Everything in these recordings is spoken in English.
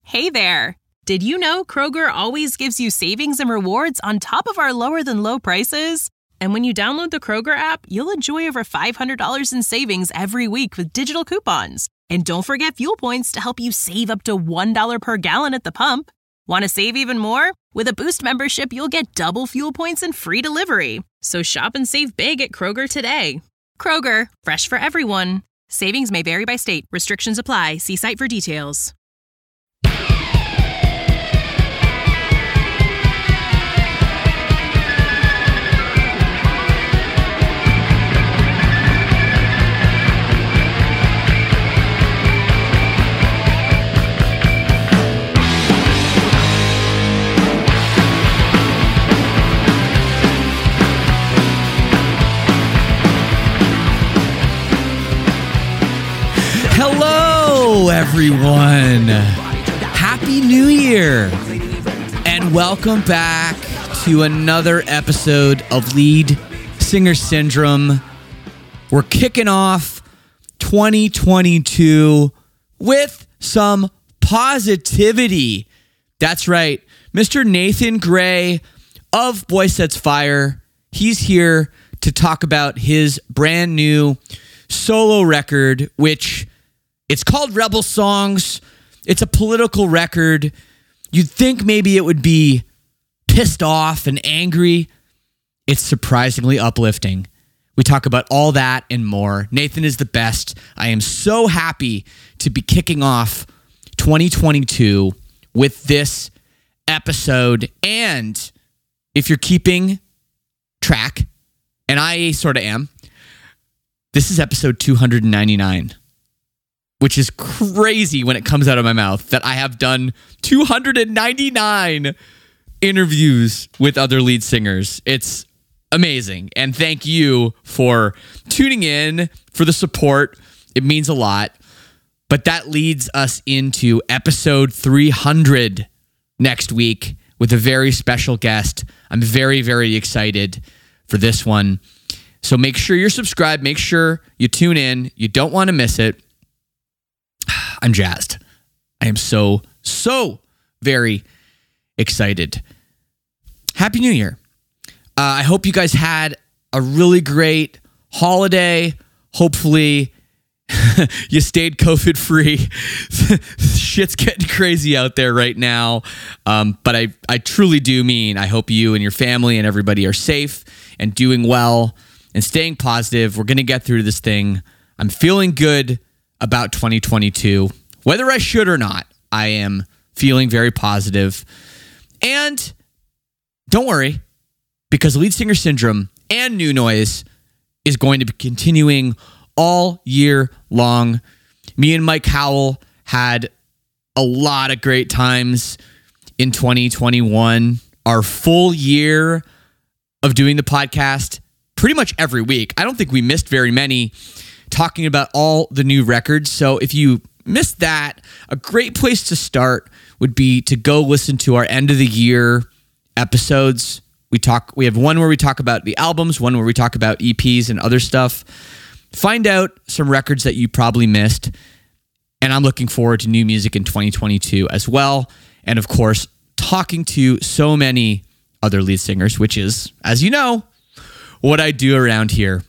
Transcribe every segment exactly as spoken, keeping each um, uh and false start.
Hey there! Did you know Kroger always gives you savings and rewards on top of our lower-than-low prices? And when you download the Kroger app, you'll enjoy over five hundred dollars in savings every week with digital coupons. And don't forget fuel points to help you save up to one dollar per gallon at the pump. Want to save even more? With a Boost membership, you'll get double fuel points and free delivery. So shop and save big at Kroger today. Kroger, fresh for everyone. Savings may vary by state. Restrictions apply. See site for details. Hello, everyone. Happy New Year. And welcome back to another episode of Lead Singer Syndrome. We're kicking off twenty twenty-two with some positivity. That's right. Mister Nathan Gray of Boy Sets Fire. He's here to talk about his brand new solo record, which it's called Rebel Songs. It's a political record. You'd think maybe it would be pissed off and angry. It's surprisingly uplifting. We talk about all that and more. Nathan is the best. I am so happy to be kicking off twenty twenty-two with this episode. And if you're keeping track, and I sort of am, this is episode two hundred ninety-nine. Which is crazy when it comes out of my mouth that I have done two hundred ninety-nine interviews with other lead singers. It's amazing. And thank you for tuning in, for the support. It means a lot. But that leads us into episode three hundred next week with a very special guest. I'm very, very excited for this one. So make sure you're subscribed. Make sure you tune in. You don't want to miss it. I'm jazzed. I am so, so very excited. Happy New Year. Uh, I hope you guys had a really great holiday. Hopefully you stayed COVID free. Shit's getting crazy out there right now. Um, but I, I truly do mean I hope you and your family and everybody are safe and doing well and staying positive. We're going to get through this thing. I'm feeling good about twenty twenty-two. Whether I should or not, I am feeling very positive. And don't worry, because Lead Singer Syndrome and New Noise is going to be continuing all year long. Me and Mike Howell had a lot of great times in twenty twenty-one. Our full year of doing the podcast pretty much every week. I don't think we missed very many, talking about all the new records. So if you missed that, a great place to start would be to go listen to our end of the year episodes. We talk, we have one where we talk about the albums, one where we talk about E Ps and other stuff. Find out some records that you probably missed. And I'm looking forward to new music in twenty twenty-two as well. And of course, talking to so many other lead singers, which is, as you know, what I do around here.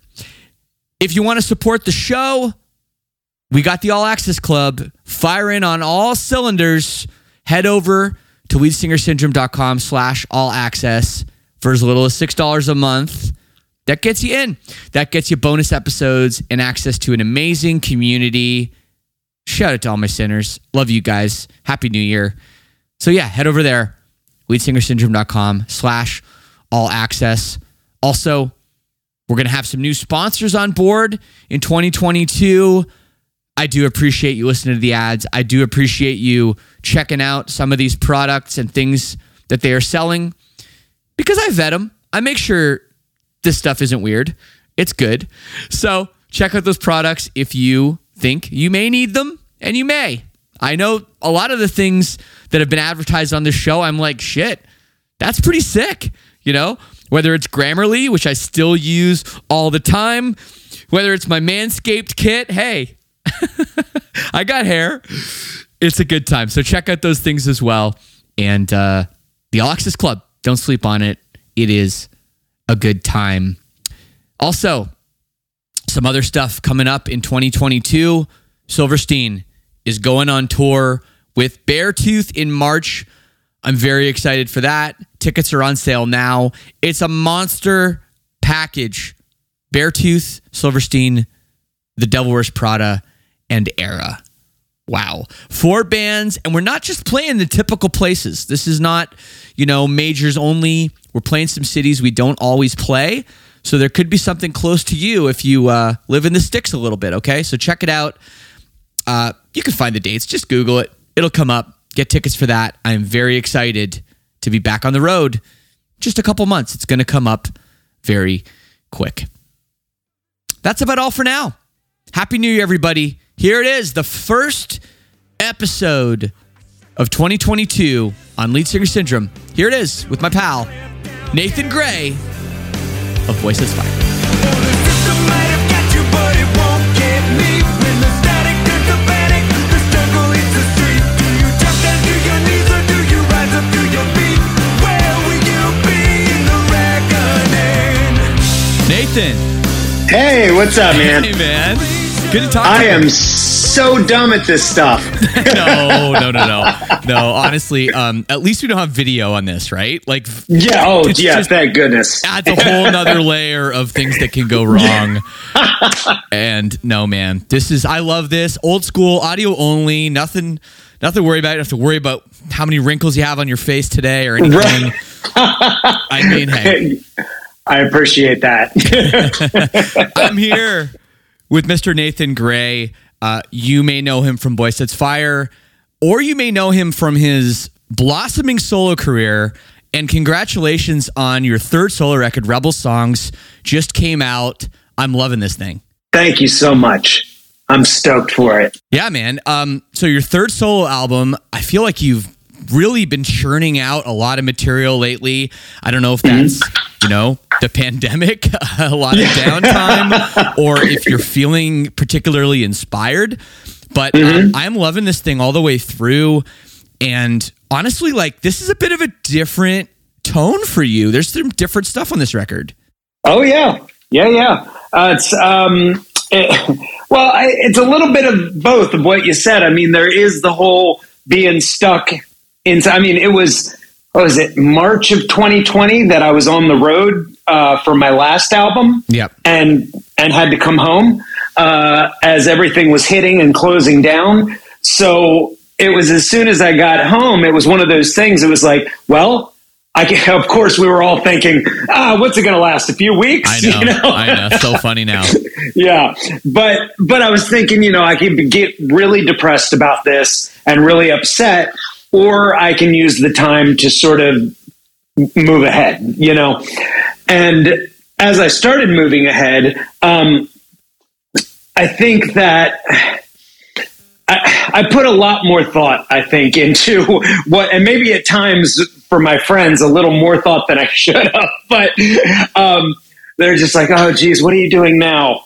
If you want to support the show, we got the All Access Club firing on all cylinders. Head over to leadsingersyndrome.com slash all access for as little as six dollars a month. That gets you in. That gets you bonus episodes and access to an amazing community. Shout out to all my sinners. Love you guys. Happy New Year. So yeah, head over there. leadsingersyndrome.com slash all access. Also, we're going to have some new sponsors on board in twenty twenty-two. I do appreciate you listening to the ads. I do appreciate you checking out some of these products and things that they are selling because I vet them. I make sure this stuff isn't weird. It's good. So check out those products if you think you may need them, and you may. I know a lot of the things that have been advertised on this show, I'm like, shit, that's pretty sick, you know? Whether it's Grammarly, which I still use all the time, whether it's my Manscaped kit, hey, I got hair. It's a good time. So check out those things as well. And uh, the All Access Club, don't sleep on it. It is a good time. Also, some other stuff coming up in twenty twenty-two. Silverstein is going on tour with Beartooth in March. I'm very excited for that. Tickets are on sale now. It's a monster package. Beartooth, Silverstein, The Devil Wears Prada, and Era. Wow. Four bands, and we're not just playing the typical places. This is not, you know, majors only. We're playing some cities we don't always play. So there could be something close to you if you uh, live in the sticks a little bit, okay? So check it out. Uh, you can find the dates. Just Google it. It'll come up. Get tickets for that. I'm very excited to be back on the road. Just a couple months. It's going to come up very quick. That's about all for now. Happy New Year, everybody. Here it is, the first episode of twenty twenty-two on Lead Singer Syndrome. Here it is with my pal, Nathan Gray of Voices Fire. Nathan. Hey, what's up, man? Hey, man. Good to talk to I you. am so dumb at this stuff. no, no, no, no. No, honestly, um, at least we don't have video on this, right? Like, yeah, oh, it's yeah, just thank goodness. adds a whole nother layer of things that can go wrong. And no, man, this is, I love this. Old school, audio only, nothing, nothing to worry about. You don't have to worry about how many wrinkles you have on your face today or anything. Right. I mean, hey. I appreciate that. I'm here with Mister Nathan Gray. Uh, you may know him from Boy Sets Fire, or you may know him from his blossoming solo career. And congratulations on your third solo record, Rebel Songs, just came out. I'm loving this thing. Thank you so much. I'm stoked for it. Yeah, man. Um, so your third solo album, I feel like you've really been churning out a lot of material lately. I don't know if that's, mm-hmm. you know, the pandemic, a lot of downtime, or if you're feeling particularly inspired. But mm-hmm. um, I'm loving this thing all the way through. And honestly, like, this is a bit of a different tone for you. There's some different stuff on this record. Oh, yeah. Yeah, yeah. Uh, it's, um, it, well, I, it's a little bit of both of what you said. I mean, there is the whole being stuck inside. I mean, it was, what was it, March of twenty twenty that I was on the road uh, for my last album. Yep. And, and had to come home uh, as everything was hitting and closing down. So it was as soon as I got home, it was one of those things. It was like, well, I can, of course, we were all thinking, ah, what's it going to last? A few weeks? I know. You know? I know. So funny now. Yeah. But, but I was thinking, you know, I could get really depressed about this and really upset, or I can use the time to sort of move ahead, you know? And as I started moving ahead, um, I think that I, I put a lot more thought, I think, into what, and maybe at times for my friends, a little more thought than I should have, but um, they're just like, oh, geez, what are you doing now?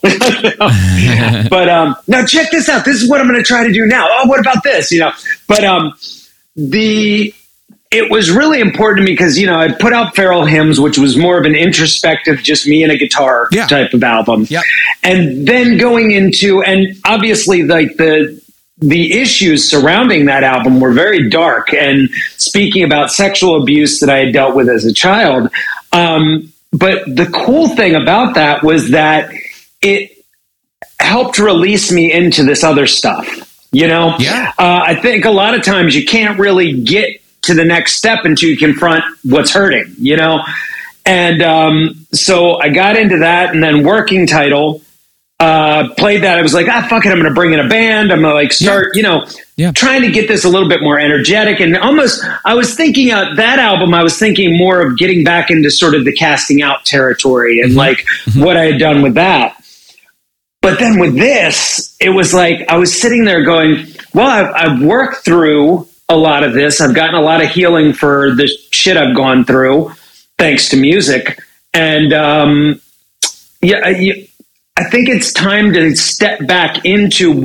But um, now check this out. This is what I'm going to try to do now. Oh, what about this? You know, but um, the, it was really important to me because, you know, I put out Feral Hymns, which was more of an introspective, just me and a guitar yeah. type of album. Yep. And then going into, and obviously like the, the issues surrounding that album were very dark, and speaking about sexual abuse that I had dealt with as a child. Um, but the cool thing about that was that it helped release me into this other stuff. You know, yeah. uh, I think a lot of times you can't really get to the next step until you confront what's hurting, you know? And um, so I got into that, and then Working Title, uh, played that. I was like, ah, fuck it. I'm going to bring in a band. I'm going to like start, yeah. you know, yeah. trying to get this a little bit more energetic. And almost, I was thinking of that album, I was thinking more of getting back into sort of the Casting Out territory and mm-hmm. like mm-hmm. what I had done with that. But then with this, it was like, I was sitting there going, well, I've, I've worked through a lot of this. I've gotten a lot of healing for the shit I've gone through, thanks to music. And um, yeah, I, I think it's time to step back into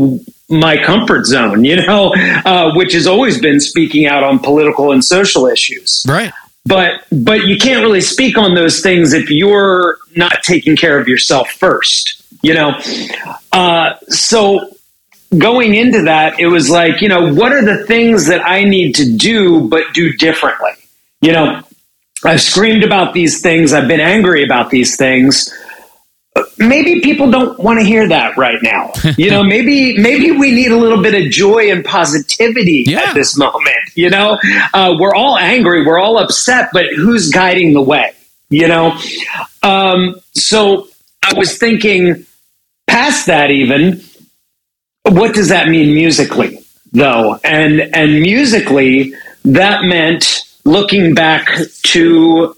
my comfort zone, you know, uh, which has always been speaking out on political and social issues. Right. But but you can't really speak on those things if you're not taking care of yourself first, you know. Uh, so going into that, it was like, you know, what are the things that I need to do but do differently? You know, I've screamed about these things. I've been angry about these things. Maybe people don't want to hear that right now. You know, maybe maybe we need a little bit of joy and positivity yeah. at this moment. You know, uh, we're all angry, we're all upset, but who's guiding the way? You know, um, so I was thinking past that. Even what does that mean musically, though? And and musically, that meant looking back to.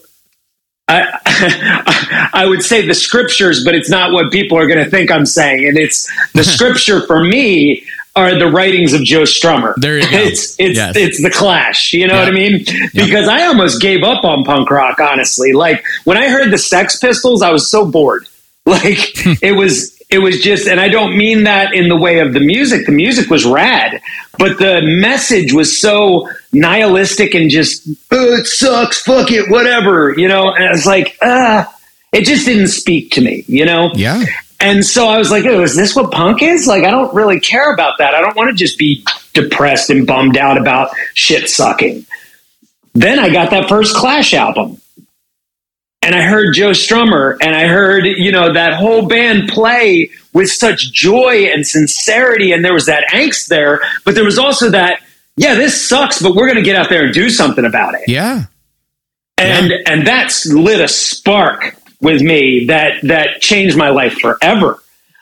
I, I would say the scriptures, but it's not what people are going to think I'm saying. And it's the scripture for me are the writings of Joe Strummer. There you go. It's it's yes. it's the Clash. You know yeah. what I mean? Yeah. Because I almost gave up on punk rock. Honestly, like when I heard the Sex Pistols, I was so bored. Like it was. It was just, and I don't mean that in the way of the music. The music was rad, but the message was so nihilistic and just, oh, it sucks, fuck it, whatever, you know? And I was like, ah, it just didn't speak to me, you know? Yeah. And so I was like, oh, is this what punk is? Like, I don't really care about that. I don't want to just be depressed and bummed out about shit sucking. Then I got that first Clash album. And I heard Joe Strummer, and I heard, you know, that whole band play with such joy and sincerity, and there was that angst there, but there was also that, yeah, this sucks, but we're going to get out there and do something about it. Yeah. And yeah. and that's lit a spark with me that that changed my life forever.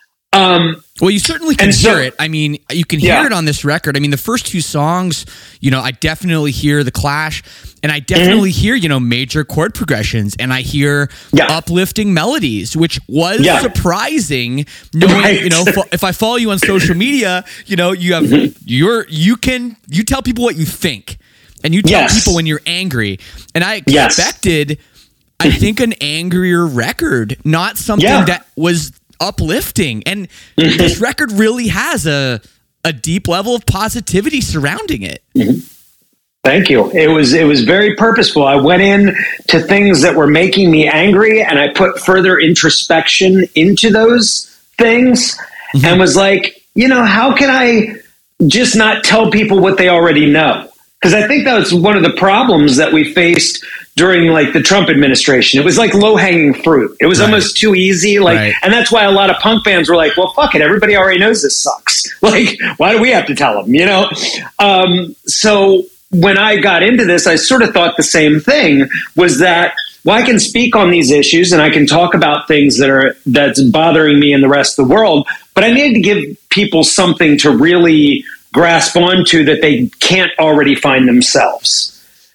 Um, well, you certainly can so, hear it. I mean, you can hear yeah. it on this record. I mean, the first two songs, you know, I definitely hear the Clash, and I definitely mm-hmm. hear, you know, major chord progressions, and I hear yeah. uplifting melodies, which was yeah. surprising. Knowing, right. you know, if I follow you on social media, you know, you have mm-hmm. you're you can you tell people what you think, and you tell yes. people when you're angry. And I expected, yes. I think, an angrier record, not something yeah. that was uplifting. And mm-hmm. this record really has a a deep level of positivity surrounding it. Mm-hmm. Thank you. It was it was very purposeful. I went in to things that were making me angry, and I put further introspection into those things mm-hmm. and was like, you know, how can I just not tell people what they already know? Because I think that was one of the problems that we faced during like the Trump administration. It was like low hanging fruit. It was right. almost too easy. Like, right. and that's why a lot of punk bands were like, well, fuck it. Everybody already knows this sucks. Like, why do we have to tell them, you know? Um, so when I got into this, I sort of thought the same thing, was that, well, I can speak on these issues and I can talk about things that are, that's bothering me and the rest of the world, but I needed to give people something to really grasp onto that they can't already find themselves.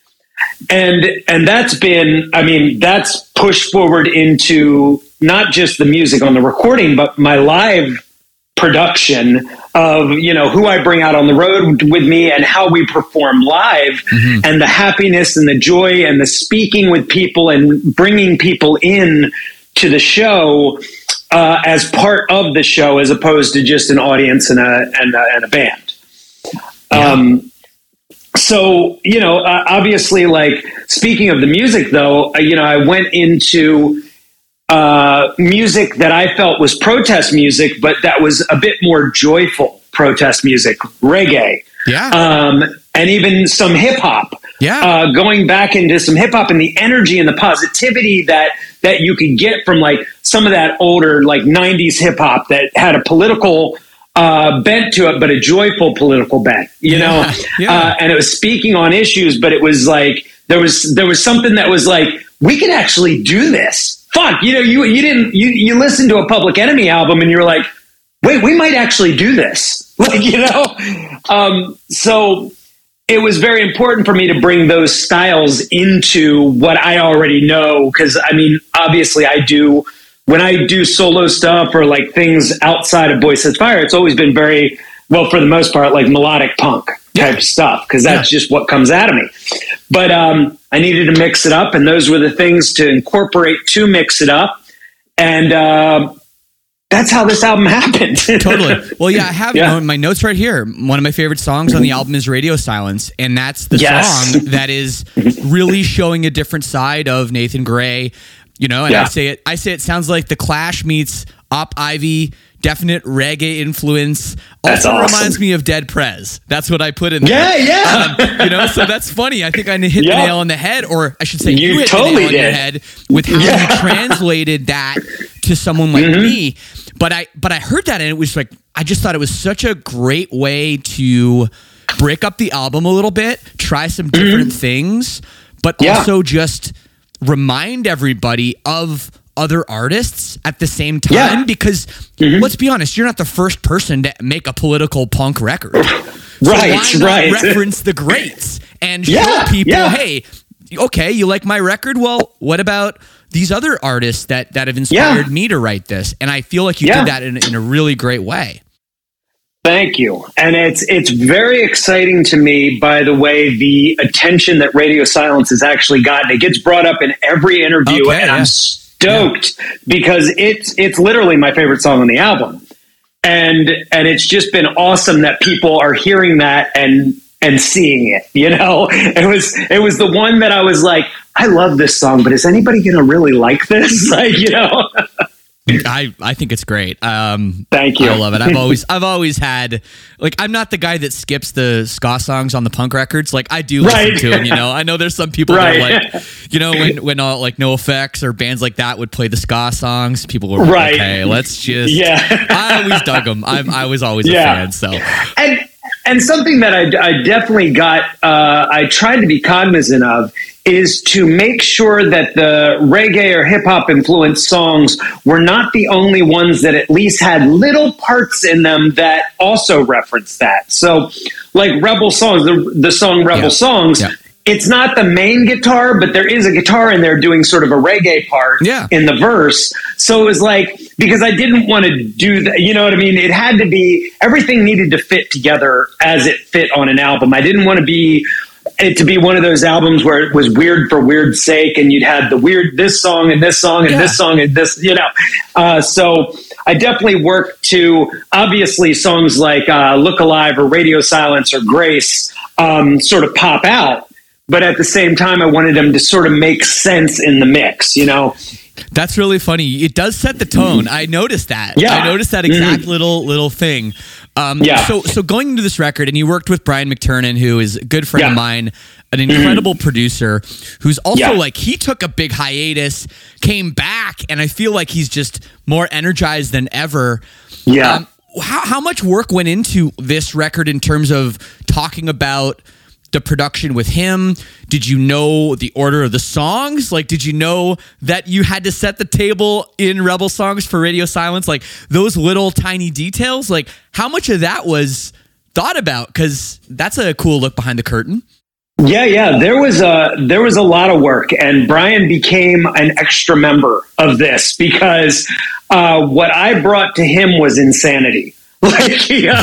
And and that's been, I mean, that's pushed forward into not just the music on the recording, but my live production of, you know, who I bring out on the road with me and how we perform live mm-hmm. and the happiness and the joy and the speaking with people and bringing people in to the show uh, as part of the show, as opposed to just an audience and a, and a, and a band. Yeah. Um, so, you know, uh, obviously, like, speaking of the music, though, uh, you know, I went into uh, music that I felt was protest music, but that was a bit more joyful protest music, reggae, yeah, um, and even some hip hop. Yeah, uh, going back into some hip hop and the energy and the positivity that that you could get from like some of that older like nineties hip hop that had a political Uh, bent to it, but a joyful political bent, you know, yeah, yeah. Uh, and it was speaking on issues, but it was like, there was, there was something that was like, we can actually do this. Fuck, you know, you, you didn't, you, you listened to a Public Enemy album and you were like, wait, we might actually do this. Like, you know, um, so it was very important for me to bring those styles into what I already know. Cause I mean, obviously I do, when I do solo stuff or like things outside of Boy Sets Fire, it's always been very, well, for the most part, like melodic punk type yeah. stuff, because that's yeah. just what comes out of me. But um, I needed to mix it up, and those were the things to incorporate to mix it up. And uh, that's how this album happened. Totally. Well, yeah, I have Yeah. you know, my notes right here. One of my favorite songs on the album is Radio Silence, and that's the Yes. song that is really showing a different side of Nathan Gray. You know, and Yeah. I say it. I say it sounds like The Clash meets Op Ivy. Definite reggae influence. That's Also awesome. reminds me of Dead Prez. That's what I put in there. Yeah, yeah. Um, you know, so that's funny. I think I hit Yeah. the nail on the head, or I should say, you, You hit totally the nail on your did. head with how Yeah. you translated that to someone like Mm-hmm. me. But I, but I heard that, and it was like, I just thought it was such a great way to break up the album a little bit, try some different things, but Mm-hmm. Yeah. also just remind everybody of other artists at the same time, Yeah. because Mm-hmm. let's be honest, you're not the first person to make a political punk record. So Right, why not right. reference the greats and show Yeah, people, yeah. hey, okay, you like my record? Well, what about these other artists that that have inspired Yeah. me to write this? And I feel like you Yeah. did that in, in a really great way. Thank you. And it's it's very exciting to me, by the way, the attention that Radio Silence has actually gotten. It gets brought up in every interview, Okay, and yeah. I'm stoked because it's it's literally my favorite song on the album. And and it's just been awesome that people are hearing that and and seeing it. You know, it was it was the one that I was like, I love this song, but is anybody going to really like this? Like, you know. I, I think it's great. Um, Thank you. I love it. I've always I've always had, like, I'm not the guy that skips the ska songs on the punk records. Like, I do listen Right. to them. You know, I know there's some people Right. that are like, you know, when when all, like No Effects or bands like that would play the ska songs, people were Right. like, okay, let's just. Yeah. I always dug them. I, I was always Yeah. a fan. So and and something that I, I definitely got uh, I tried to be cognizant of is to make sure that the reggae or hip hop influenced songs were not the only ones that at least had little parts in them that also referenced that. So, like Rebel Songs, the, the song Rebel Yeah. Songs. Yeah. It's not the main guitar, but there is a guitar in there doing sort of a reggae part Yeah. in the verse. So it was like, because I didn't want to do that, you know what I mean? It had to be, everything needed to fit together as it fit on an album. I didn't want to be, it to be one of those albums where it was weird for weird's sake and you'd have the weird, this song and this song and Yeah. this song and this, you know. Uh, so I definitely worked to, obviously songs like uh, Look Alive or Radio Silence or Grace um, sort of pop out. But at the same time, I wanted them to sort of make sense in the mix, you know? that's really funny. It does set the tone. I noticed that. Yeah. I noticed that exact little little thing. Um, Yeah. So so going into this record, and you worked with Brian McTernan, who is a good friend Yeah. of mine, an incredible producer, who's also Yeah. like, he took a big hiatus, came back, and I feel like he's just more energized than ever. Yeah. Um, how how much work went into this record in terms of talking about the production with him? Did you know the order of the songs? Like, did you know that you had to set the table in Rebel Songs for Radio Silence? Like, those little tiny details, like, how much of that was thought about? Because that's a cool look behind the curtain. Yeah, yeah. There was a there was a lot of work, and Brian became an extra member of this because uh, what I brought to him was insanity. Like, yeah,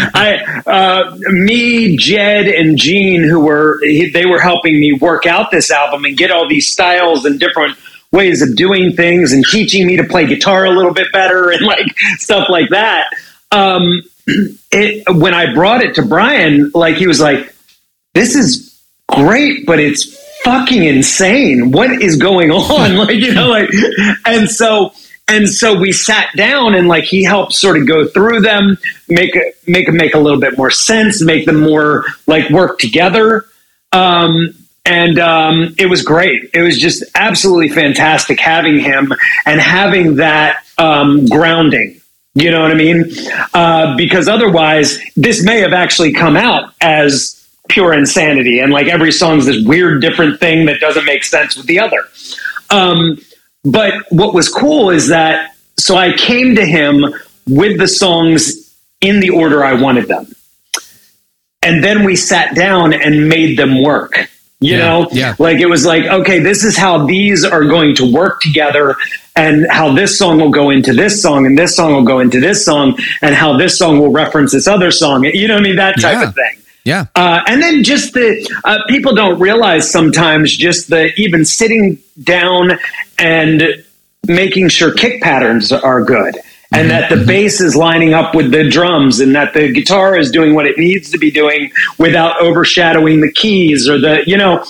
I, uh, me, Jed, and Gene, who were they were helping me work out this album and get all these styles and different ways of doing things, and teaching me to play guitar a little bit better and like stuff like that. Um, it, when I brought it to Brian, like he was like, "This is great, but it's fucking insane. What is going on?" Like, you know, like, and so. And so we sat down and like he helped sort of go through them, make it make them make a little bit more sense, make them more like work together. Um, and um, it was great. It was just absolutely fantastic having him and having that um, grounding. You know what I mean? Uh, because otherwise, this may have actually come out as pure insanity, and like every song's this weird different thing that doesn't make sense with the other. Um, But what was cool is that, so I came to him with the songs in the order I wanted them. And then we sat down and made them work, you Yeah, know, yeah. like it was like, okay, this is how these are going to work together and how this song will go into this song and this song will go into this song and how this song will reference this other song. You know what I mean? That type Yeah. of thing. Yeah. Uh, and then just the uh, people don't realize sometimes just the even sitting down and making sure kick patterns are good and that the bass is lining up with the drums, and that the guitar is doing what it needs to be doing without overshadowing the keys or the, you know,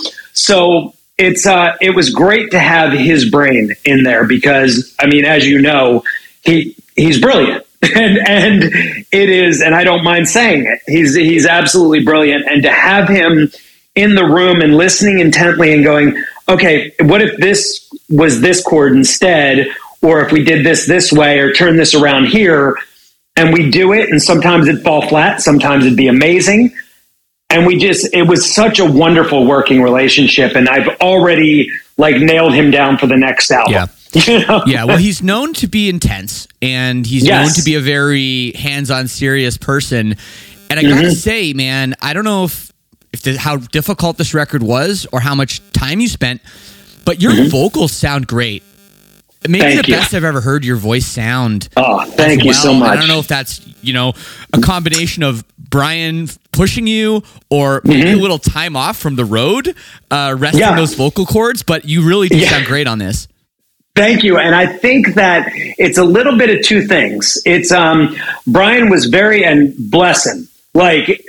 so it's, uh, it was great to have his brain in there because, I mean, as you know, he, he's brilliant. And and it is, and I don't mind saying it. He's he's absolutely brilliant. And to have him in the room and listening intently and going, okay, what if this was this chord instead, or if we did this this way, or turn this around here, and we do it, and sometimes it'd fall flat, sometimes it'd be amazing, and we just it was such a wonderful working relationship. And I've already like nailed him down for the next album. Yeah. You know? Yeah, well, he's known to be intense, and he's Yes. known to be a very hands-on, serious person. And I Mm-hmm. gotta say, man, I don't know if if the, how difficult this record was or how much time you spent, but your Mm-hmm. vocals sound great. Maybe Thank the you. best I've ever heard your voice sound. Oh, as thank you well. so much. I don't know if that's, you know, a combination of Brian pushing you or maybe Mm-hmm. a little time off from the road, uh, resting Yeah. those vocal cords, but you really do Yeah. sound great on this. Thank you. And I think that it's a little bit of two things. It's um Brian was very, and bless him, like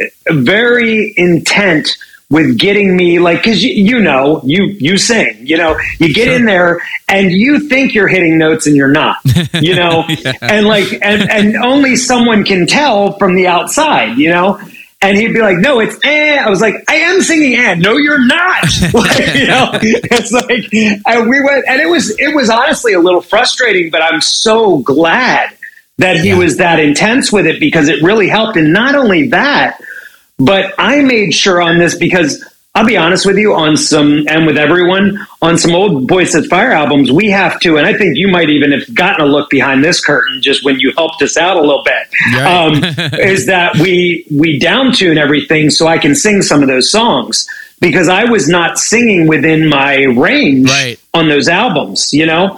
very intent with getting me, like, cause you, you know, you, you sing, you know, you get Sure. in there and you think you're hitting notes and you're not, you know, Yeah. and like, and, and only someone can tell from the outside, you know? And he'd be like, no, it's eh. I was like, I am singing and no, you're not. Like, you know, it's like, and we went, and it was, it was honestly a little frustrating, but I'm so glad that he Yeah. was that intense with it because it really helped. And not only that, but I made sure on this because I'll be honest with you on some, and with everyone on some old Boy Set Fire albums, we have to, and I think you might even have gotten a look behind this curtain just when you helped us out a little bit, Right. um, is that we, we down tune everything so I can sing some of those songs because I was not singing within my range Right. on those albums, you know?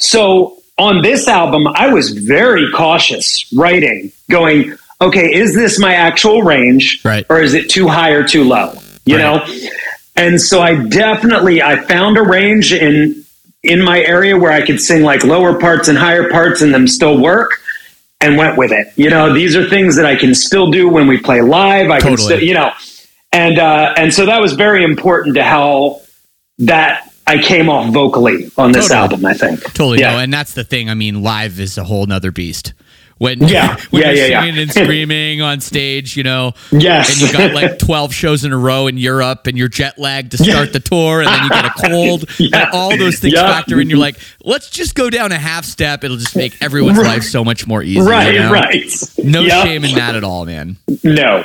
So on this album, I was very cautious writing, going, okay, is this my actual range Right. or is it too high or too low? You Right. know? And so I definitely, I found a range in, in my area where I could sing like lower parts and higher parts and them still work and went with it. You know, these are things that I can still do when we play live. I can Totally. still, you know, and, uh, and so that was very important to how that I came off vocally on this Totally. album, I think. Totally. Yeah. No, and that's the thing. I mean, live is a whole nother beast. When, Yeah. when Yeah, you're yeah, yeah. singing and screaming on stage, you know, Yes. and you got like twelve shows in a row in Europe and you're jet lagged to start Yeah. the tour and then you get a cold Yeah. and all those things Yeah. factor in. You're like, let's just go down a half step. It'll just make everyone's Right. life so much more easy. Right, you know? right. No Yep. shame in that at all, man. No.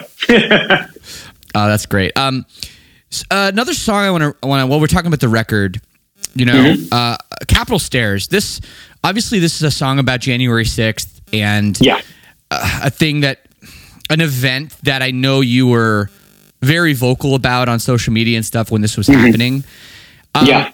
Oh, that's great. Um, s- uh, another song I want to, want to, well, we're talking about the record, you know, Mm-hmm. uh, Capitol Stairs. This, obviously, this is a song about January sixth and Yeah. uh, a thing that, an event that I know you were very vocal about on social media and stuff when this was happening. Um, Yeah.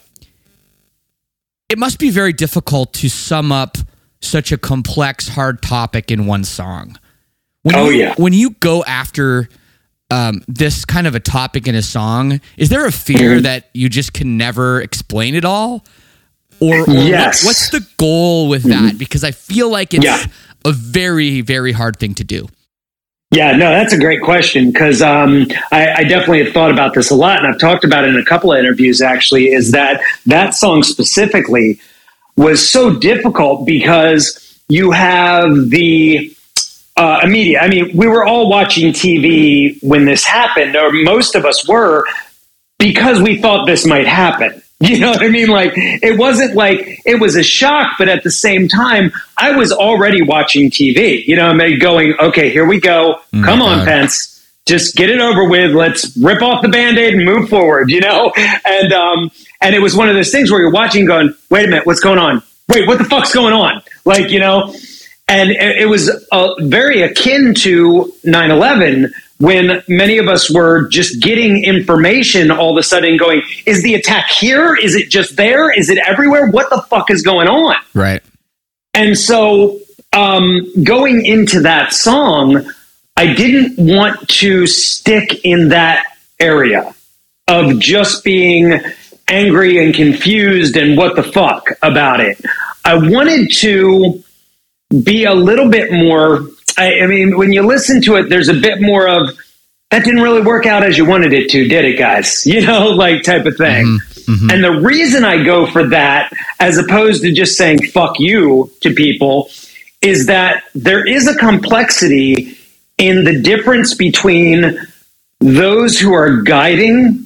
It must be very difficult to sum up such a complex, hard topic in one song. When Oh, you, yeah. When you go after um, this kind of a topic in a song, is there a fear Mhm. that you just can never explain it all? Or, or Yes. what, what's the goal with that? Because I feel like it's Yeah. a very, very hard thing to do. Yeah, no, that's a great question because um, I, I definitely have thought about this a lot, and I've talked about it in a couple of interviews. Actually, is that that song specifically was so difficult because you have the uh, immediate. I mean, we were all watching T V when this happened, or most of us were, because we thought this might happen. You know what I mean? Like, it wasn't like it was a shock, but at the same time, I was already watching T V. You know, I mean, going, okay, here we go. Oh Come my on, God. Pence. Just get it over with. Let's rip off the Band-Aid and move forward, you know? And um, and it was one of those things where you're watching going, wait a minute, what's going on? Wait, what the fuck's going on? Like, you know? And it, it was uh, very akin to nine eleven when many of us were just getting information all of a sudden going, is the attack here? Is it just there? Is it everywhere? What the fuck is going on? Right. And so um, going into that song, I didn't want to stick in that area of just being angry and confused and what the fuck about it. I wanted to be a little bit more, I, I mean, when you listen to it, there's a bit more of, that didn't really work out as you wanted it to, did it, guys? You know, like type of thing. Mm-hmm, mm-hmm. And the reason I go for that, as opposed to just saying fuck you to people, is that there is a complexity in the difference between those who are guiding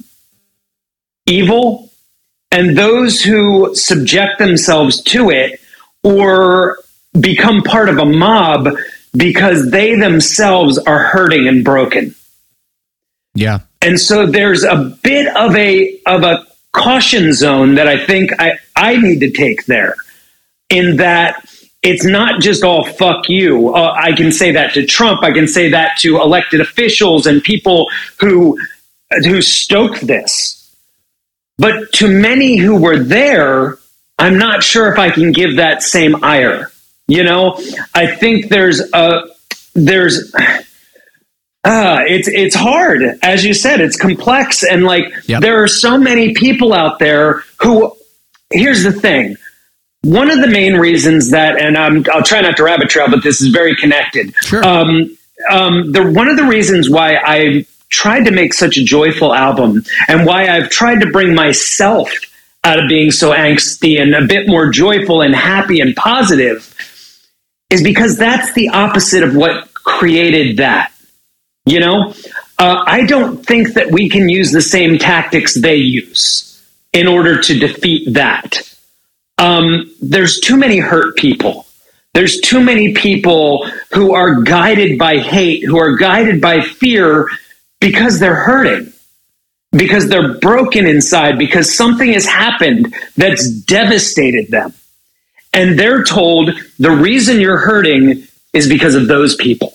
evil and those who subject themselves to it or become part of a mob because they themselves are hurting and broken. Yeah. And so there's a bit of a of a caution zone that I think I, I need to take there, in that it's not just all fuck you. Uh, I can say that to Trump. I can say that to elected officials and people who who stoked this. But to many who were there, I'm not sure if I can give that same ire. You know, I think there's a there's uh, it's it's hard, as you said. It's complex, and like yep. there are so many people out there who. Here's the thing. One of the main reasons that, and I'm, I'll try not to rabbit trail, but this is very connected. Sure. Um, um, the one of the reasons why I tried to make such a joyful album, and why I've tried to bring myself out of being so angsty and a bit more joyful and happy and positive, is because that's the opposite of what created that. You know, uh, I don't think that we can use the same tactics they use in order to defeat that. Um, there's too many hurt people. There's too many people who are guided by hate, who are guided by fear because they're hurting, because they're broken inside, because something has happened that's devastated them. And they're told the reason you're hurting is because of those people.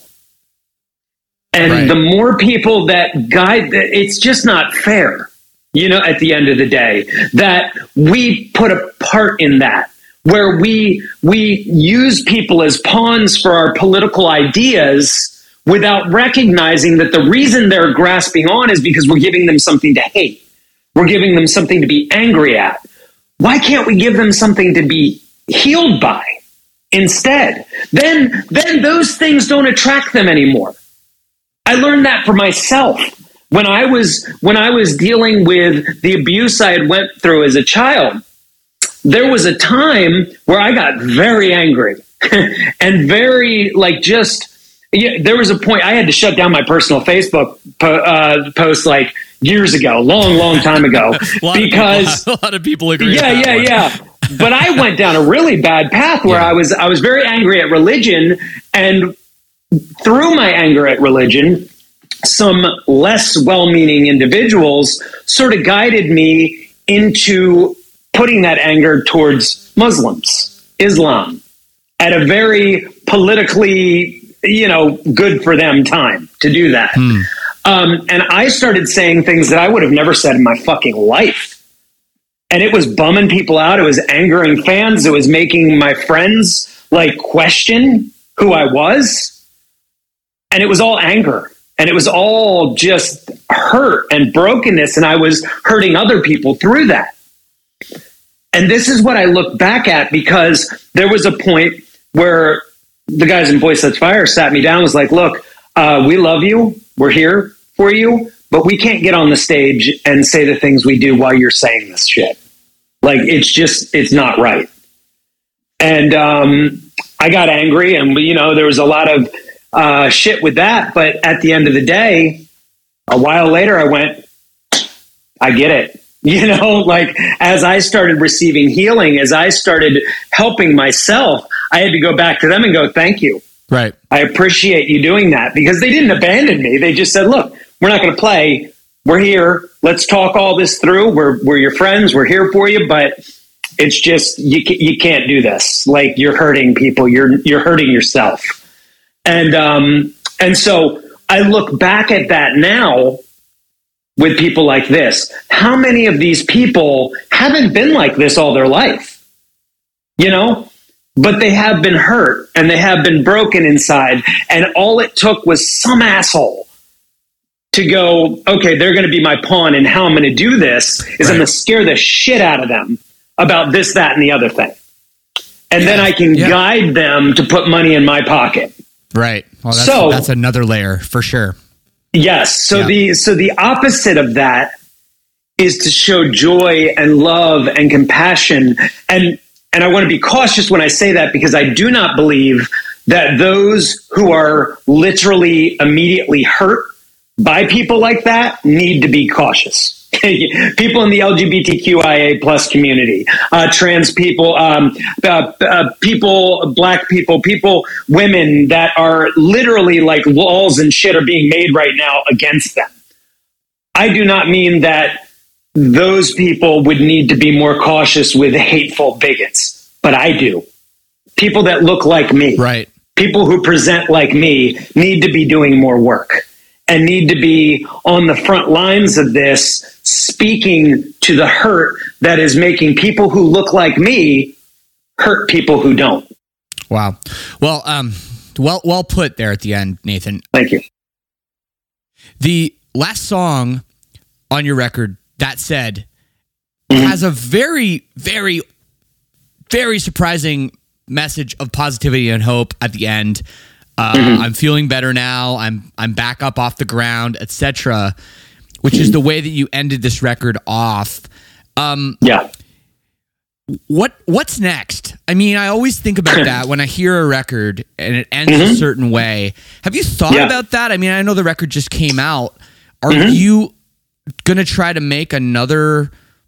And right. the more people that guide, it's just not fair, you know, at the end of the day, that we put a part in that, where we we use people as pawns for our political ideas without recognizing that the reason they're grasping on is because we're giving them something to hate. We're giving them something to be angry at. Why can't we give them something to be healed by instead? Then, then those things don't attract them anymore. I learned that for myself when I was when I was dealing with the abuse I had went through as a child. There was a time where I got very angry and very like just. Yeah, there was a point I had to shut down my personal Facebook po- uh, post like years ago, long, long time ago, a because people, a lot of people agree. Yeah, with that yeah, one. yeah. But I went down a really bad path where yeah. I was I was very angry at religion, and through my anger at religion, some less well-meaning individuals sort of guided me into putting that anger towards Muslims, Islam, at a very politically, you know, good for them time to do that. Hmm. Um, and I started saying things that I would have never said in my fucking life. And it was bumming people out. It was angering fans. It was making my friends like question who I was. And it was all anger. And it was all just hurt and brokenness. And I was hurting other people through that. And this is what I look back at, because there was a point where the guys in Voice That's Fire sat me down and was like, look, uh, we love you. We're here for you. But we can't get on the stage and say the things we do while you're saying this shit. Like, it's just, it's not right. And um, I got angry, and, you know, there was a lot of uh, shit with that. But at the end of the day, a while later, I went, I get it. You know, like, as I started receiving healing, as I started helping myself, I had to go back to them and go, thank you. Right. I appreciate you doing that, because they didn't abandon me. They just said, look, we're not going to play. We're here. Let's talk all this through. We're we're your friends. We're here for you. But it's just, you you can't do this. Like, you're hurting people. You're you're hurting yourself. And um and so I look back at that now with people like this. How many of these people haven't been like this all their life? You know? But they have been hurt, and they have been broken inside. And all it took was some asshole to go, okay, they're going to be my pawn, and how I'm going to do this is right. I'm going to scare the shit out of them about this, that, and the other thing. and yeah. then I can yeah. guide them to put money in my pocket. Right. Well, that's, so that's another layer for sure. Yes. So yeah. the so the opposite of that is to show joy and love and compassion. And and I want to be cautious when I say that, because I do not believe that those who are literally immediately hurt by people like that need to be cautious. People in the L G B T Q I A plus community, uh, trans people, um, uh, uh, people, black people, people, women that are literally like laws and shit are being made right now against them. I do not mean that those people would need to be more cautious with hateful bigots, but I do. People that look like me, right? People who present like me need to be doing more work and need to be on the front lines of this, speaking to the hurt that is making people who look like me hurt people who don't. Wow. Well, um, well, well put there at the end, Nathan. Thank you. The last song on your record, That Said, mm-hmm. has a very, very, very surprising message of positivity and hope at the end. Uh, mm-hmm. I'm feeling better now. I'm I'm back up off the ground, et cetera. Which is the way that you ended this record off. Um, yeah. What What's next? I mean, I always think about that when I hear a record and it ends mm-hmm. a certain way. Have you thought yeah. about that? I mean, I know the record just came out. Are mm-hmm. you going to try to make another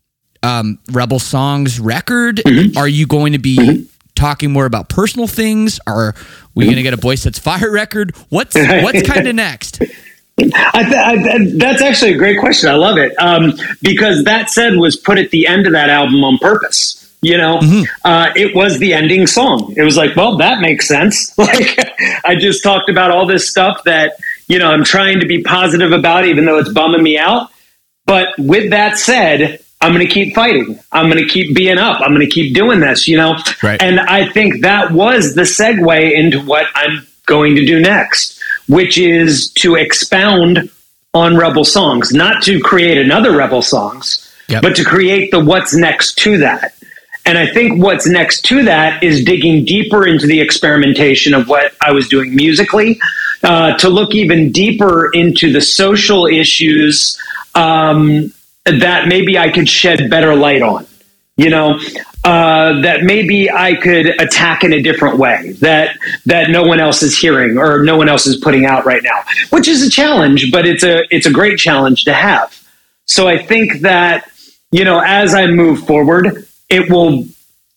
um, Rebel Songs record? Mm-hmm. Are you going to be mm-hmm. talking more about personal things? Are we mm-hmm. going to get a Boy Sets Fire record? What's What's kind of next? I th- I, that's actually a great question. I love it. Um, because That Said was put at the end of that album on purpose. You know, mm-hmm. uh, it was the ending song. It was like, well, that makes sense. Like, I just talked about all this stuff that, you know, I'm trying to be positive about, even though it's bumming me out. But with that said, I'm going to keep fighting. I'm going to keep being up. I'm going to keep doing this, you know? Right. And I think that was the segue into what I'm going to do next, which is to expound on Rebel Songs, not to create another Rebel Songs, yep. but to create the what's next to that. And I think what's next to that is digging deeper into the experimentation of what I was doing musically, uh, to look even deeper into the social issues um, that maybe I could shed better light on, you know, uh, that maybe I could attack in a different way that that no one else is hearing or no one else is putting out right now, which is a challenge, but it's a it's a great challenge to have. So I think that, you know, as I move forward, it will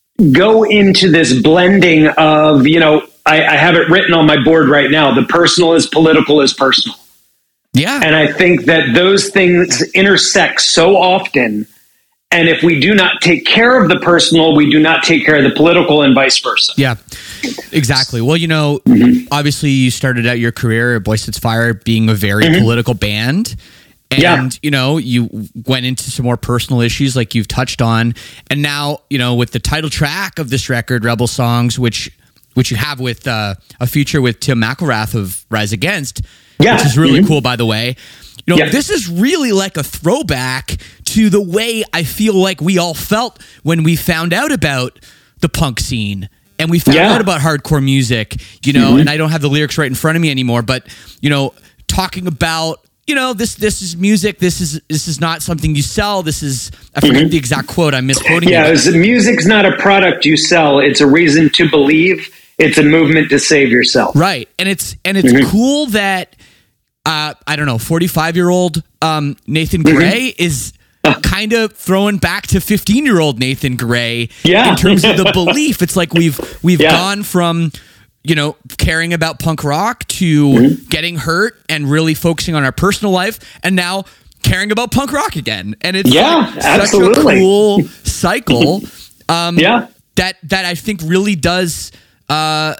go into this blending of, you know, I, I have it written on my board right now. The personal is political is personal. Yeah. And I think that those things intersect so often. And if we do not take care of the personal, we do not take care of the political and vice versa. Yeah, exactly. Well, you know, mm-hmm. obviously you started out your career at Boy Sets Fire being a very mm-hmm. political band. And, yeah. you know, you went into some more personal issues like you've touched on. And now, you know, with the title track of this record, Rebel Songs, which which you have with uh, a feature with Tim McElrath of Rise Against, yeah. which is really mm-hmm. cool, by the way. You know, yeah. this is really like a throwback to the way I feel like we all felt when we found out about the punk scene. And we found yeah. out about hardcore music, you know, mm-hmm. and I don't have the lyrics right in front of me anymore, but, you know, talking about, you know, this this is music. This is this is not something you sell. This is, I forget mm-hmm. the exact quote. I'm misquoting yeah, it. Yeah, music's not a product you sell. It's a reason to believe. It's a movement to save yourself. Right, and it's and it's mm-hmm. cool that uh, I don't know, forty-five year old um, Nathan Gray mm-hmm. is kind of throwing back to fifteen year old Nathan Gray yeah. in terms of the belief. It's like we've we've yeah. gone from, you know, caring about punk rock to mm-hmm. getting hurt and really focusing on our personal life, and now caring about punk rock again. And it's yeah, like absolutely. such a cool cycle um, yeah. that that I think really does uh,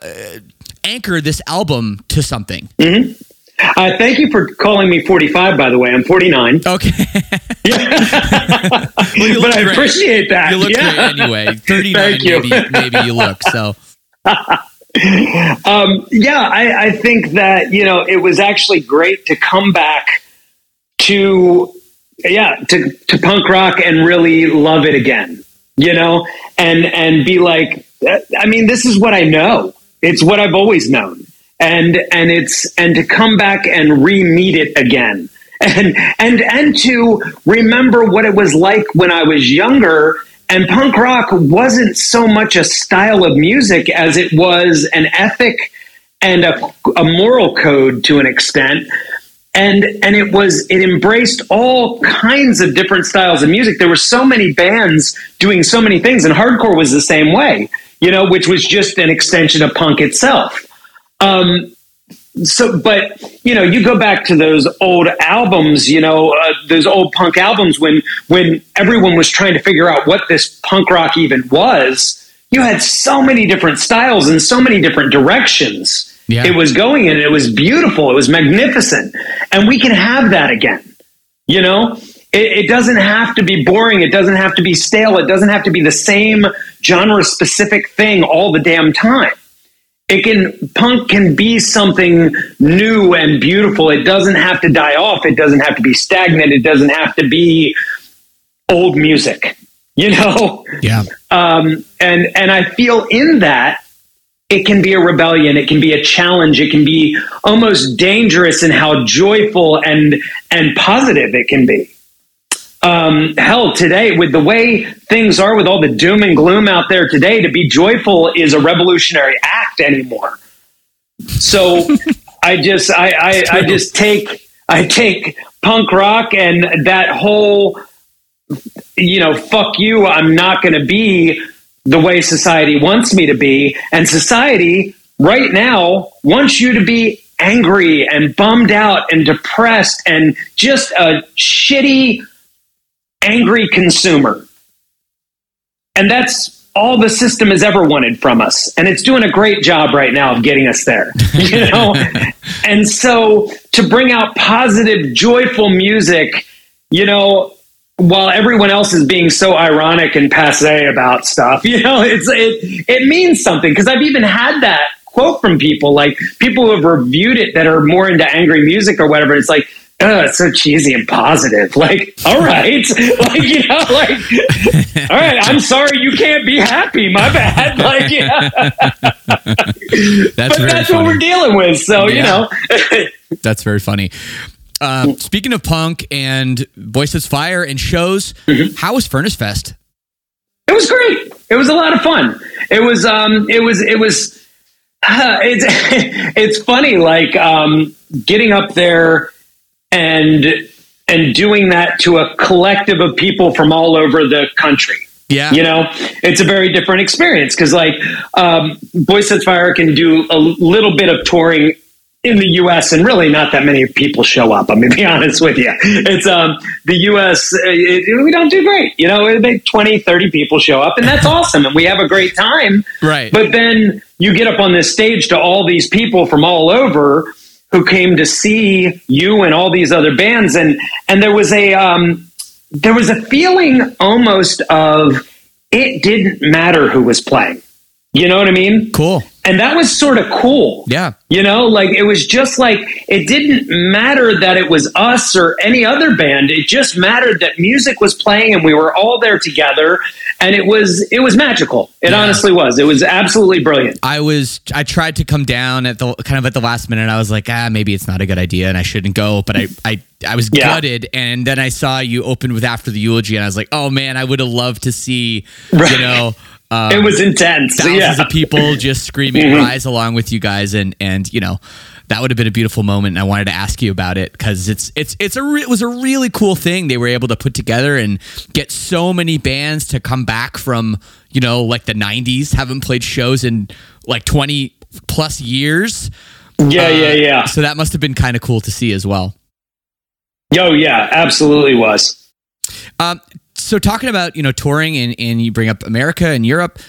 anchor this album to something. Mm-hmm. Uh, thank you for calling me forty-five, by the way. I'm forty-nine. Okay. yeah. well, but I great. appreciate that. You look yeah. great anyway. thirty-nine, maybe, maybe you look, so... um, yeah, I, I think that, you know, it was actually great to come back to, yeah, to, to punk rock and really love it again, you know, and, and be like, I mean, this is what I know. It's what I've always known. And, and it's, and to come back and re-meet it again and, and, and to remember what it was like when I was younger. And punk rock wasn't so much a style of music as it was an ethic and a, a moral code to an extent. And and it was it embraced all kinds of different styles of music. There were so many bands doing so many things, and hardcore was the same way, you know, which was just an extension of punk itself. Um, so, but you know, you go back to those old albums, you know, uh, those old punk albums when when everyone was trying to figure out what this punk rock even was. You had so many different styles and so many different directions. Yeah. It was going in, and it was beautiful. It was magnificent. And we can have that again. You know, it, it doesn't have to be boring. It doesn't have to be stale. It doesn't have to be the same genre specific thing all the damn time. It can, punk can be something new and beautiful. It doesn't have to die off. It doesn't have to be stagnant. It doesn't have to be old music, you know? Yeah. Um, and, and I feel in that, it can be a rebellion. It can be a challenge. It can be almost dangerous in how joyful and and positive it can be. Um, hell, today, with the way things are, with all the doom and gloom out there today, to be joyful is a revolutionary act anymore. So I just, I, I, I just take, I take punk rock and that whole, you know, fuck you, I'm not going to be the way society wants me to be. And society right now wants you to be angry and bummed out and depressed and just a shitty, angry consumer. And that's all the system has ever wanted from us. And it's doing a great job right now of getting us there, you know? And so to bring out positive, joyful music, you know, while everyone else is being so ironic and passé about stuff, you know, it's it it means something. Because I've even had that quote from people, like people who have reviewed it that are more into angry music or whatever. It's like, oh, it's so cheesy and positive. Like, all right, like you know, like, all right, I'm sorry you can't be happy. My bad. Like, yeah. That's but that's funny. What we're dealing with. So yeah. You know, that's very funny. Uh, speaking of punk and Voices Fire and shows, mm-hmm. How was Furnace Fest? It was great. It was a lot of fun. It was, um, it was, it was, uh, it's, it's funny, like, um, getting up there and, and doing that to a collective of people from all over the country. Yeah. You know, it's a very different experience. Cause like, um, Voices Fire can do a little bit of touring in the U S and really not that many people show up. I'm going to be honest with you. It's um the U S it, we don't do great. You know, maybe twenty, thirty people show up and that's awesome. And we have a great time. Right. But then you get up on this stage to all these people from all over who came to see you and all these other bands. And, and there was a, um, there was a feeling almost of it didn't matter who was playing. You know what I mean? Cool. And that was sort of cool. Yeah. You know, like it was just like, it didn't matter that it was us or any other band. It just mattered that music was playing and we were all there together. And it was, it was magical. It yeah. honestly was. It was absolutely brilliant. I was, I tried to come down at the kind of at the last minute. I was like, ah, maybe it's not a good idea and I shouldn't go. But I, I, I was yeah. gutted. And then I saw you open with After the Eulogy and I was like, oh man, I would have loved to see, right. you know, Um, it was intense. Thousands yeah. of people just screaming mm-hmm. Rise along with you guys, and and you know that would have been a beautiful moment. And I wanted to ask you about it because it's it's it's a re- it was a really cool thing they were able to put together and get so many bands to come back from you know like the nineties, haven't played shows in like twenty plus years. Yeah, uh, yeah, yeah. So that must have been kind of cool to see as well. Oh yeah, absolutely was. Um. So talking about, you know, touring and, and you bring up America and Europe,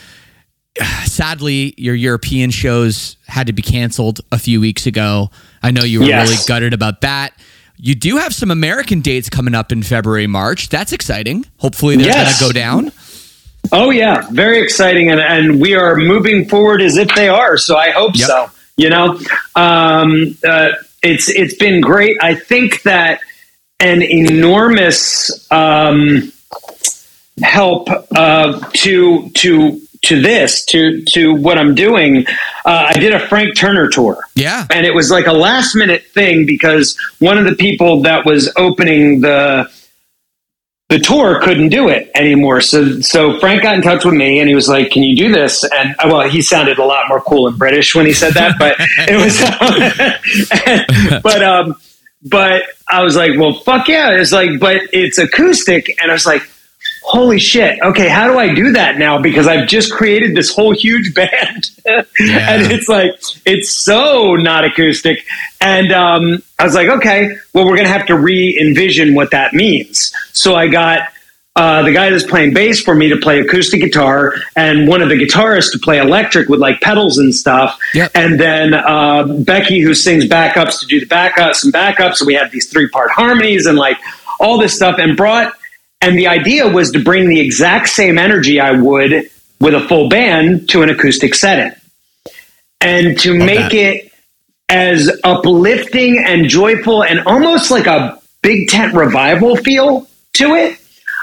sadly, your European shows had to be canceled a few weeks ago. I know you were yes. really gutted about that. You do have some American dates coming up in February, March. That's exciting. Hopefully they're yes. going to go down. Oh, yeah. Very exciting. And, and we are moving forward as if they are. So I hope yep. so. You know, um, uh, it's it's been great. I think that an enormous... Um, help uh, to to to this, to to what I'm doing, uh, I did a Frank Turner tour. Yeah. And it was like a last minute thing because one of the people that was opening the the tour couldn't do it anymore. So so Frank got in touch with me and he was like, can you do this? And well, he sounded a lot more cool and British when he said that, but it was, but, um, but I was like, well, fuck yeah. It's like, but it's acoustic. And I was like, holy shit. Okay. How do I do that now? Because I've just created this whole huge band yeah. and it's like, it's so not acoustic. And, um, I was like, okay, well, we're going to have to re-envision what that means. So I got, uh, the guy that's playing bass for me to play acoustic guitar and one of the guitarists to play electric with like pedals and stuff. Yep. And then, uh, Becky, who sings backups, to do the backups and backups. So we had these three part harmonies and like all this stuff and brought, and the idea was to bring the exact same energy I would with a full band to an acoustic setting and to Love make that. it as uplifting and joyful and almost like a Big Tent Revival feel to it.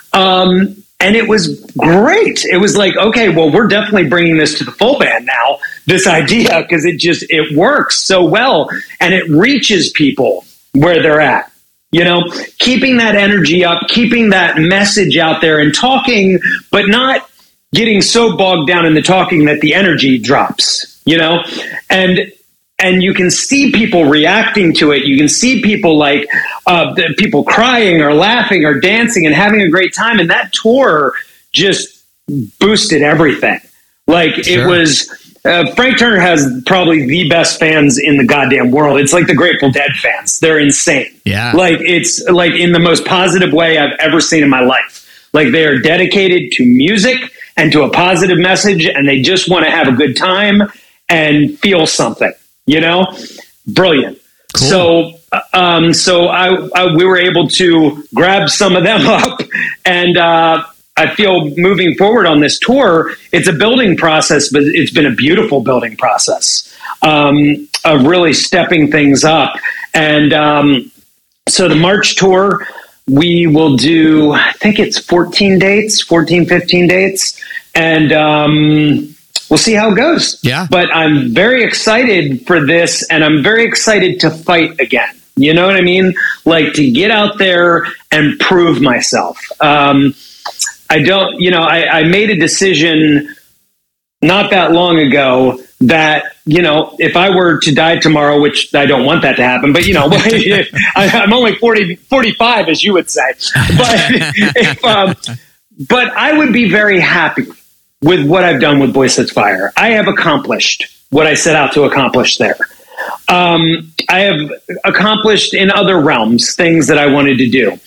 Um, and it was great. It was like, okay, well, we're definitely bringing this to the full band now, this idea, because it just, it works so well and it reaches people where they're at. You know, keeping that energy up, keeping that message out there and talking, but not getting so bogged down in the talking that the energy drops, you know, and and you can see people reacting to it. You can see people like uh, the people crying or laughing or dancing and having a great time. And that tour just boosted everything. Like sure. It was uh, Frank Turner has probably the best fans in the goddamn world. It's like the Grateful Dead fans. They're insane. Yeah. Like it's like in the most positive way I've ever seen in my life. Like they are dedicated to music and to a positive message and they just want to have a good time and feel something. You know, brilliant. Cool. So, um, so I, I, we were able to grab some of them up, and uh, I feel moving forward on this tour, it's a building process, but it's been a beautiful building process um, of really stepping things up. And um, so the March tour, we will do, I think it's fourteen dates, fourteen, fifteen dates, and. Um, We'll see how it goes. Yeah. But I'm very excited for this and I'm very excited to fight again. You know what I mean? Like to get out there and prove myself. Um, I don't, you know, I, I made a decision not that long ago that, you know, if I were to die tomorrow, which I don't want that to happen, but you know, I, I'm only forty, forty-five as you would say, but, if, um, but I would be very happy with what I've done with Boy Sets Fire. I have accomplished what I set out to accomplish there. Um, I have accomplished in other realms things that I wanted to do.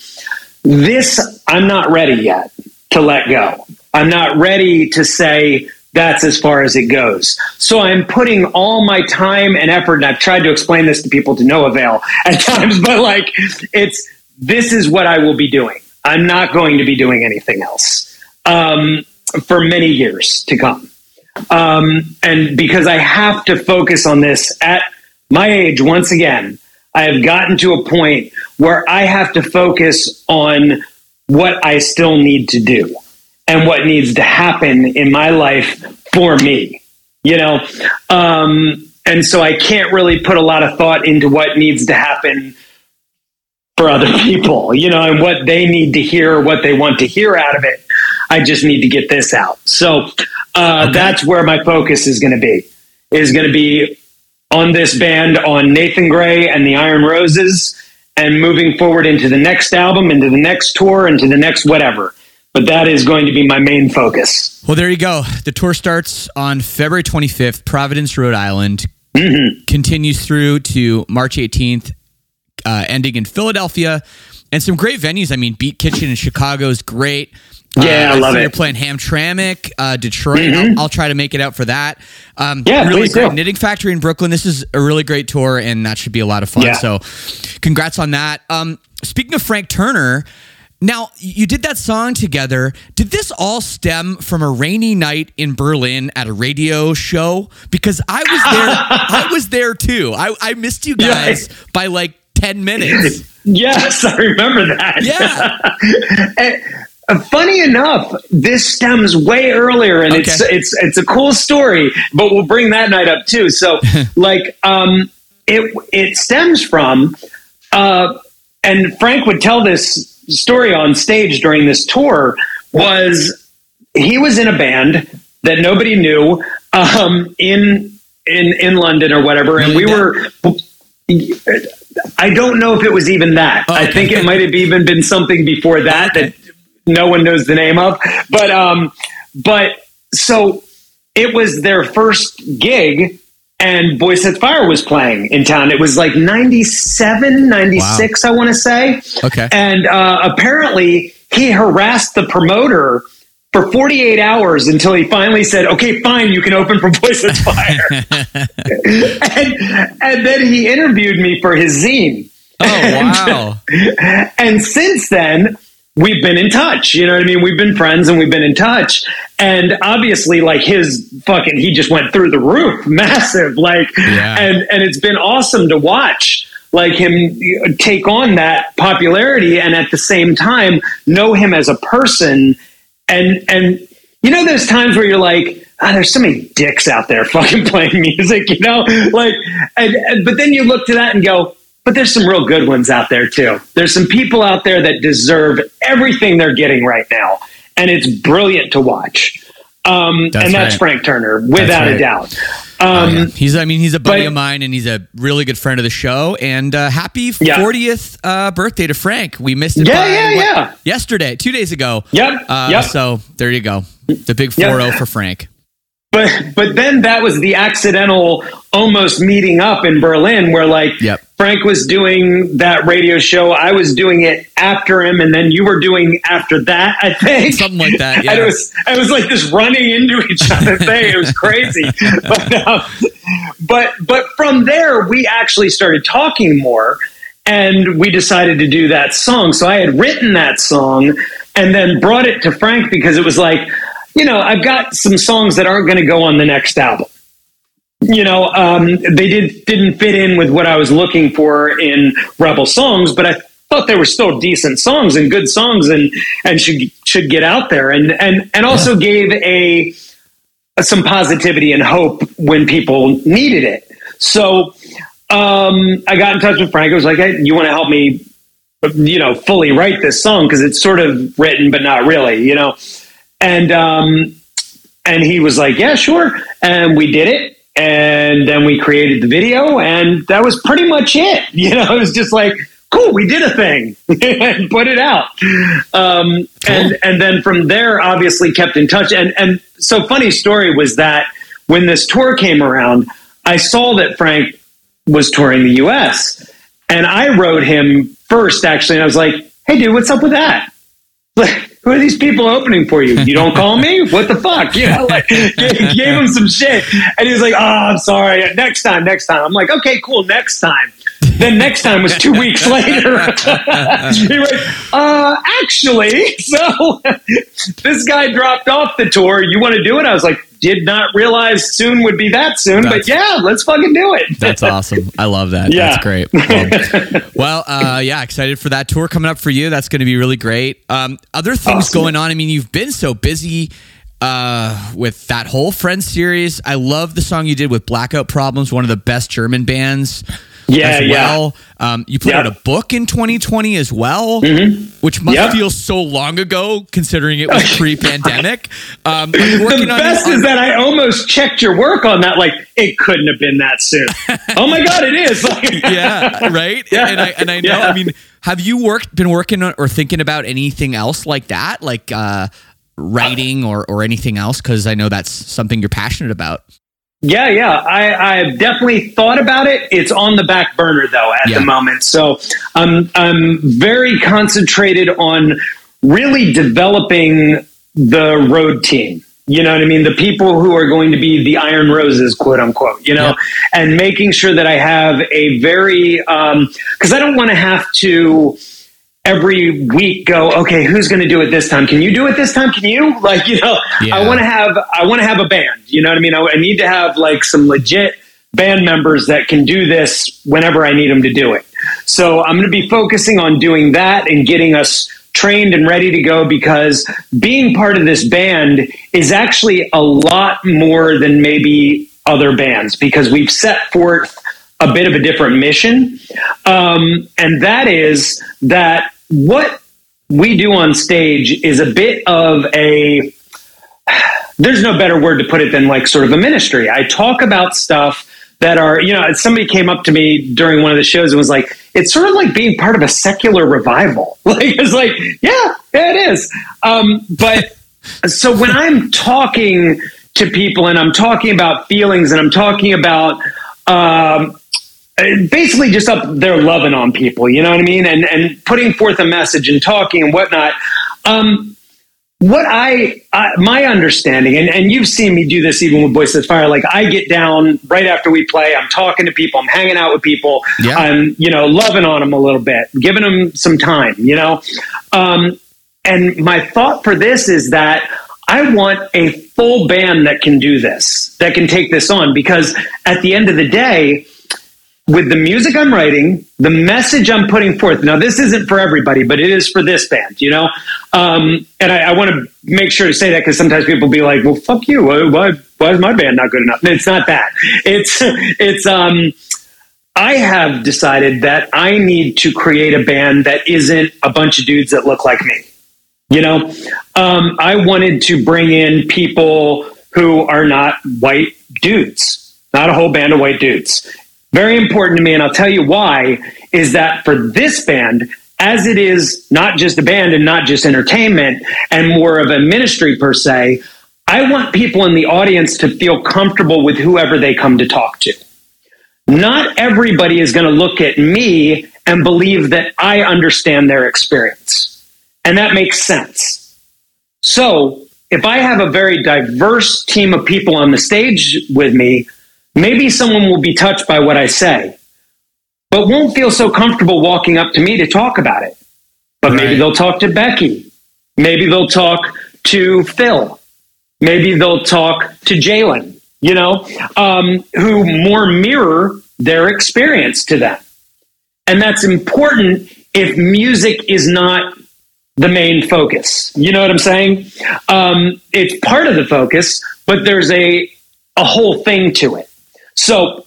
This, I'm not ready yet to let go. I'm not ready to say that's as far as it goes. So I'm putting all my time and effort, and I've tried to explain this to people to no avail at times, but like, it's, this is what I will be doing. I'm not going to be doing anything else. Um, for many years to come. Um, and because I have to focus on this at my age, once again, I have gotten to a point where I have to focus on what I still need to do and what needs to happen in my life for me, you know? Um, and so I can't really put a lot of thought into what needs to happen for other people, you know, and what they need to hear, what they want to hear out of it. I just need to get this out. So uh, okay. That's where my focus is going to be, is going to be on this band, on Nathan Gray and the Iron Roses, and moving forward into the next album, into the next tour, into the next whatever. But that is going to be my main focus. Well, there you go. The tour starts on February twenty-fifth, Providence, Rhode Island, mm-hmm. continues through to March eighteenth, uh, ending in Philadelphia, and some great venues. I mean, Beat Kitchen in Chicago is great. Yeah, uh, I love it. You're playing Hamtramck, uh, Detroit. Mm-hmm. I'll, I'll try to make it out for that. Um, yeah, really please great. do. Knitting Factory in Brooklyn. This is a really great tour, and that should be a lot of fun. Yeah. So, congrats on that. Um, speaking of Frank Turner, now you did that song together. Did this all stem from a rainy night in Berlin at a radio show? Because I was there. I was there too. I, I missed you guys yeah. by like ten minutes. Yes, I remember that. Yeah. and, funny enough, this stems way earlier, and okay. it's it's it's a cool story. But we'll bring that night up too. So, like, um, it it stems from, uh, and Frank would tell this story on stage during this tour. Was he was in a band that nobody knew um, in in in London or whatever, and we were. I don't know if it was even that. Oh, okay. I think it might have even been something before that okay. that no one knows the name of. But um, but so it was their first gig, and Boy Sets Fire was playing in town. It was like ninety-seven, ninety-six, wow. I want to say. Okay. And uh, apparently he harassed the promoter for forty-eight hours until he finally said, okay, fine, you can open for Boy Sets Fire. and, and then he interviewed me for his zine. Oh, wow. And, and since then, we've been in touch. You know what I mean? We've been friends and we've been in touch. And obviously, like, his fucking, he just went through the roof, massive. Like, yeah. and, and it's been awesome to watch, like, him take on that popularity and at the same time know him as a person. And, and you know, there's times where you're like, ah, oh, there's so many dicks out there fucking playing music, you know, like, and, and, but then you look to that and go, but there's some real good ones out there too. There's some people out there that deserve everything they're getting right now. And it's brilliant to watch. Um, that's and that's right. Frank Turner, without right. a doubt. Um, oh, yeah. He's, I mean, he's a buddy but, of mine, and he's a really good friend of the show. And uh, happy fortieth yeah. uh, birthday to Frank. We missed it yeah, by, yeah, what, yeah. yesterday, two days ago. Yep. Uh, yep. So there you go. The big four oh yep. for Frank. But but then that was the accidental almost meeting up in Berlin where, like, yep. Frank was doing that radio show. I was doing it after him, and then you were doing after that, I think. Something like that, yeah. And it was, it was like this running into each other thing. It was crazy. but, um, but, but from there, we actually started talking more, and we decided to do that song. So I had written that song and then brought it to Frank because it was like, you know, I've got some songs that aren't going to go on the next album. You know, um, they did, didn't fit in with what I was looking for in Rebel songs, but I thought they were still decent songs and good songs and, and should, should get out there. And, and, and also yeah. gave a, some positivity and hope when people needed it. So um, I got in touch with Frank. I was like, hey, you want to help me, you know, fully write this song? Cause it's sort of written, but not really, you know? And, um, and he was like, yeah, sure. And we did it. And then we created the video, and that was pretty much it. You know, it was just like, cool, we did a thing and put it out. Um, cool. And and then from there, obviously kept in touch. And and so funny story was that when this tour came around, I saw that Frank was touring the U S, and I wrote him first, actually. And I was like, hey, dude, what's up with that? Like, who are these people opening for you? You don't call me? What the fuck? You know, like, gave, gave him some shit. And he was like, oh, I'm sorry. Next time, next time. I'm like, okay, cool. Next time. Then next time was two weeks later. He went, uh, actually, so this guy dropped off the tour. You want to do it? I was like, did not realize soon would be that soon, that's, but yeah, let's fucking do it. That's awesome. I love that. Yeah. That's great. Um, well, uh, yeah, excited for that tour coming up for you. That's going to be really great. Um, other things awesome. going on. I mean, you've been so busy uh, with that whole Friends series. I love the song you did with Blackout Problems, one of the best German bands. Yeah, as well. Yeah. Um, you put yeah. out a book in twenty twenty as well, mm-hmm. which must yep. feel so long ago, considering it was pre-pandemic. Um, the best on, is that I almost checked your work on that. Like, it couldn't have been that soon. Oh my God, it is. Like, yeah, right. Yeah. And I and I know. Yeah. I mean, have you worked been working on or thinking about anything else like that, like uh, writing or or anything else? Because I know that's something you're passionate about. Yeah, yeah. I, I've definitely thought about it. It's on the back burner, though, at yeah. the moment. So I'm, I'm very concentrated on really developing the road team. You know what I mean? The people who are going to be the Iron Roses, quote unquote, you know, yeah. and making sure that I have a very, um, because I don't want to have to every week go, okay, who's going to do it this time? Can you do it this time? Can you? Like, you know, yeah. I want to have, I want to have a band, you know what I mean? I, I need to have like some legit band members that can do this whenever I need them to do it. So I'm going to be focusing on doing that and getting us trained and ready to go, because being part of this band is actually a lot more than maybe other bands, because we've set forth a bit of a different mission. Um, and that is that what we do on stage is a bit of a, there's no better word to put it than like sort of a ministry. I talk about stuff that are, you know, somebody came up to me during one of the shows and was like, it's sort of like being part of a secular revival. Like, it's like, yeah, yeah, it is. Um, but so when I'm talking to people and I'm talking about feelings and I'm talking about, um, basically just up there loving on people, you know what I mean? And, and putting forth a message and talking and whatnot. Um, What I, uh, my understanding, and, and you've seen me do this even with Voice of the Fire, like I get down right after we play, I'm talking to people, I'm hanging out with people, yeah. I'm, you know, loving on them a little bit, giving them some time, you know? Um, and my thought for this is that I want a full band that can do this, that can take this on, because at the end of the day, with the music I'm writing, the message I'm putting forth. Now, this isn't for everybody, but it is for this band, you know? Um, and I, I want to make sure to say that, because sometimes people be like, well, fuck you. Why, why is my band not good enough? It's not that. It's, it's, um, I have decided that I need to create a band that isn't a bunch of dudes that look like me. You know, um, I wanted to bring in people who are not white dudes, not a whole band of white dudes. Very important to me, and I'll tell you why, is that for this band, as it is not just a band and not just entertainment and more of a ministry per se, I want people in the audience to feel comfortable with whoever they come to talk to. Not everybody is going to look at me and believe that I understand their experience. And that makes sense. So if I have a very diverse team of people on the stage with me, maybe someone will be touched by what I say, but won't feel so comfortable walking up to me to talk about it. But maybe right. they'll talk to Becky. Maybe they'll talk to Phil. Maybe they'll talk to Jalen, you know, um, who more mirror their experience to them. And that's important if music is not the main focus. You know what I'm saying? Um, it's part of the focus, but there's a, a whole thing to it. So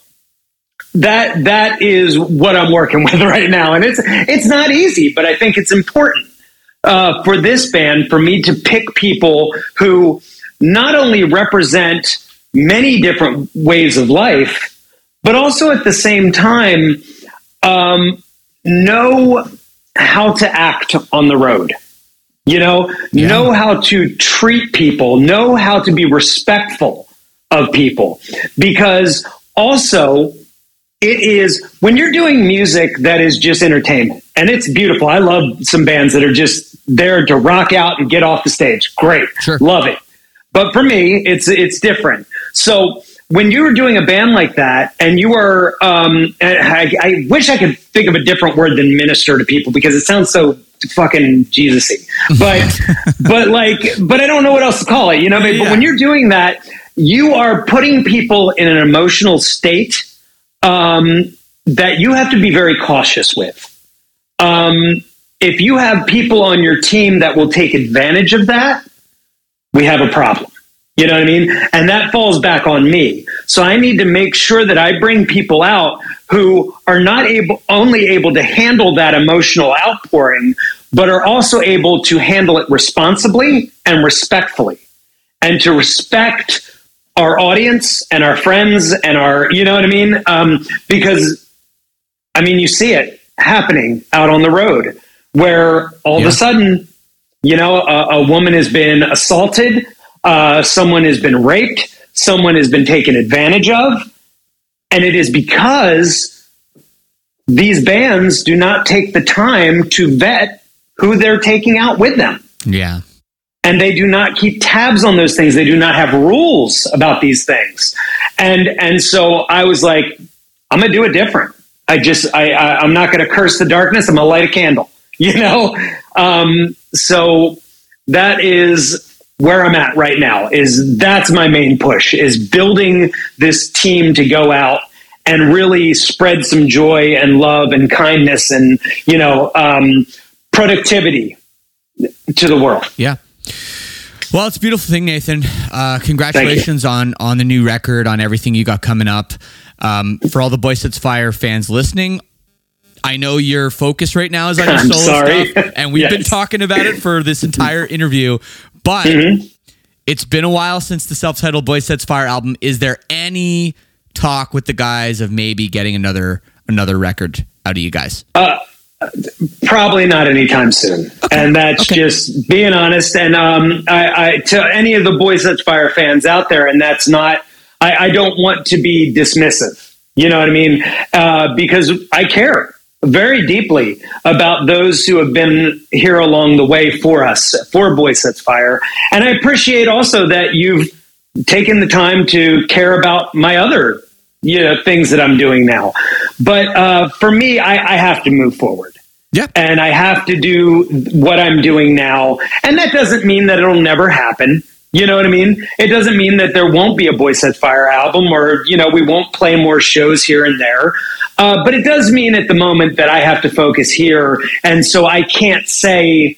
that that is what I'm working with right now. And it's it's not easy, but I think it's important uh, for this band for me to pick people who not only represent many different ways of life, but also at the same time um, know how to act on the road. You know, yeah. know how to treat people, know how to be respectful of people. Because also, it is when you're doing music that is just entertainment, and it's beautiful. I love some bands that are just there to rock out and get off the stage. Great. Sure. Love it. But for me, it's it's different. So when you're doing a band like that, and you are, um, I, I wish I could think of a different word than minister to people, because it sounds so fucking Jesus-y. But, but like, but I don't know what else to call it, you know? But, yeah. but when you're doing that, you are putting people in an emotional state um, that you have to be very cautious with. Um, if you have people on your team that will take advantage of that, we have a problem. You know what I mean? And that falls back on me. So I need to make sure that I bring people out who are not able, only able to handle that emotional outpouring, but are also able to handle it responsibly and respectfully, and to respect our audience and our friends and our, you know what I mean? Um, because, I mean, you see it happening out on the road where all yeah. of a sudden, you know, a, a woman has been assaulted, uh, someone has been raped, someone has been taken advantage of. And it is because these bands do not take the time to vet who they're taking out with them. Yeah. And they do not keep tabs on those things. They do not have rules about these things. And and so I was like, I'm going to do it different. I just, I, I, I'm not going to curse the darkness. I'm going to light a candle, you know? Um, so that is where I'm at right now. Is that's my main push, is building this team to go out and really spread some joy and love and kindness and, you know, um, productivity to the world. Yeah. Well, it's a beautiful thing, Nathan. Uh, congratulations on on the new record, on everything you got coming up. Um, for all the Boy Sets Fire fans listening, I know your focus right now is on your I'm solo sorry. stuff, and we've Yes. been talking about it for this entire interview, but mm-hmm. it's been a while since the self-titled Boy Sets Fire album. Is there any talk with the guys of maybe getting another another record out of you guys? Uh, Probably not anytime soon. Okay. And that's okay. Just being honest. And um, I, I, to any of the Boy Sets Fire fans out there, and that's not, I, I don't want to be dismissive. You know what I mean? Uh, because I care very deeply about those who have been here along the way for us, for Boy Sets Fire. And I appreciate also that you've taken the time to care about my other you know, things that I'm doing now. But uh, for me, I, I have to move forward. Yeah. And I have to do what I'm doing now. And that doesn't mean that it'll never happen. You know what I mean? It doesn't mean that there won't be a Boy Sets Fire album or, you know, we won't play more shows here and there. Uh, but it does mean at the moment that I have to focus here. And so I can't say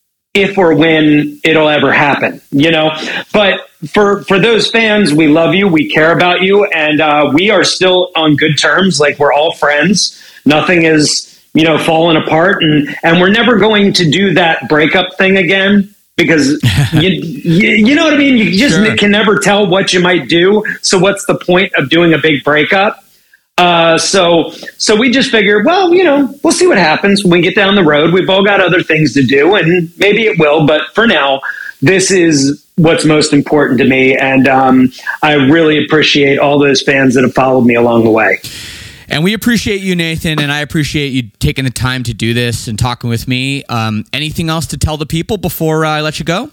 if or when it'll ever happen, you know, but for, for those fans, we love you. We care about you. And uh, we are still on good terms. Like we're all friends. Nothing is, you know, falling apart. And, and we're never going to do that breakup thing again because you, you, you know what I mean? You just sure. can never tell what you might do. So what's the point of doing a big breakup? Uh, so, so we just figured, well, you know, we'll see what happens when we get down the road. We've all got other things to do and maybe it will, but for now, this is what's most important to me. And, um, I really appreciate all those fans that have followed me along the way. And we appreciate you, Nathan, and I appreciate you taking the time to do this and talking with me. Um, anything else to tell the people before I let you go?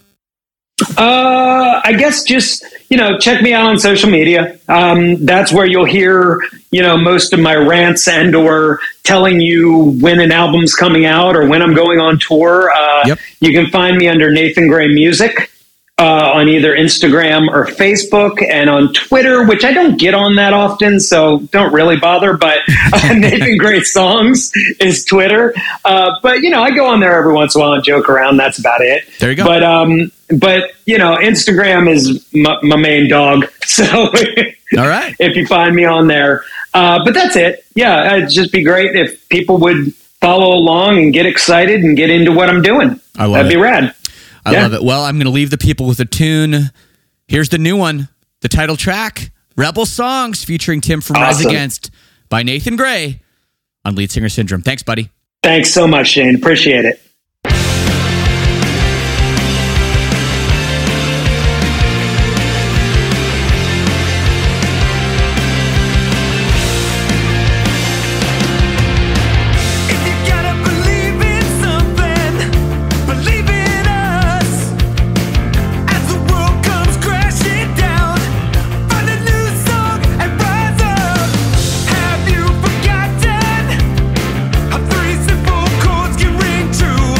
Uh, I guess just, you know, check me out on social media. Um, that's where you'll hear, you know, most of my rants and or telling you when an album's coming out or when I'm going on tour. Uh, yep. You can find me under Nathan Gray Music uh, on either Instagram or Facebook and on Twitter, which I don't get on that often, so don't really bother. But uh, Nathan Gray Songs is Twitter. Uh, but, you know, I go on there every once in a while and joke around. That's about it. There you go. But, um, But, you know, Instagram is my, my main dog. So all right. If you find me on there. Uh, but that's it. Yeah, it'd just be great if people would follow along and get excited and get into what I'm doing. I love That'd it. be rad. I yeah. love it. Well, I'm going to leave the people with a tune. Here's the new one, the title track, Rebel Songs, featuring Tim from awesome. Rise Against by Nathan Gray on Lead Singer Syndrome. Thanks, buddy. Thanks so much, Shane. Appreciate it. True.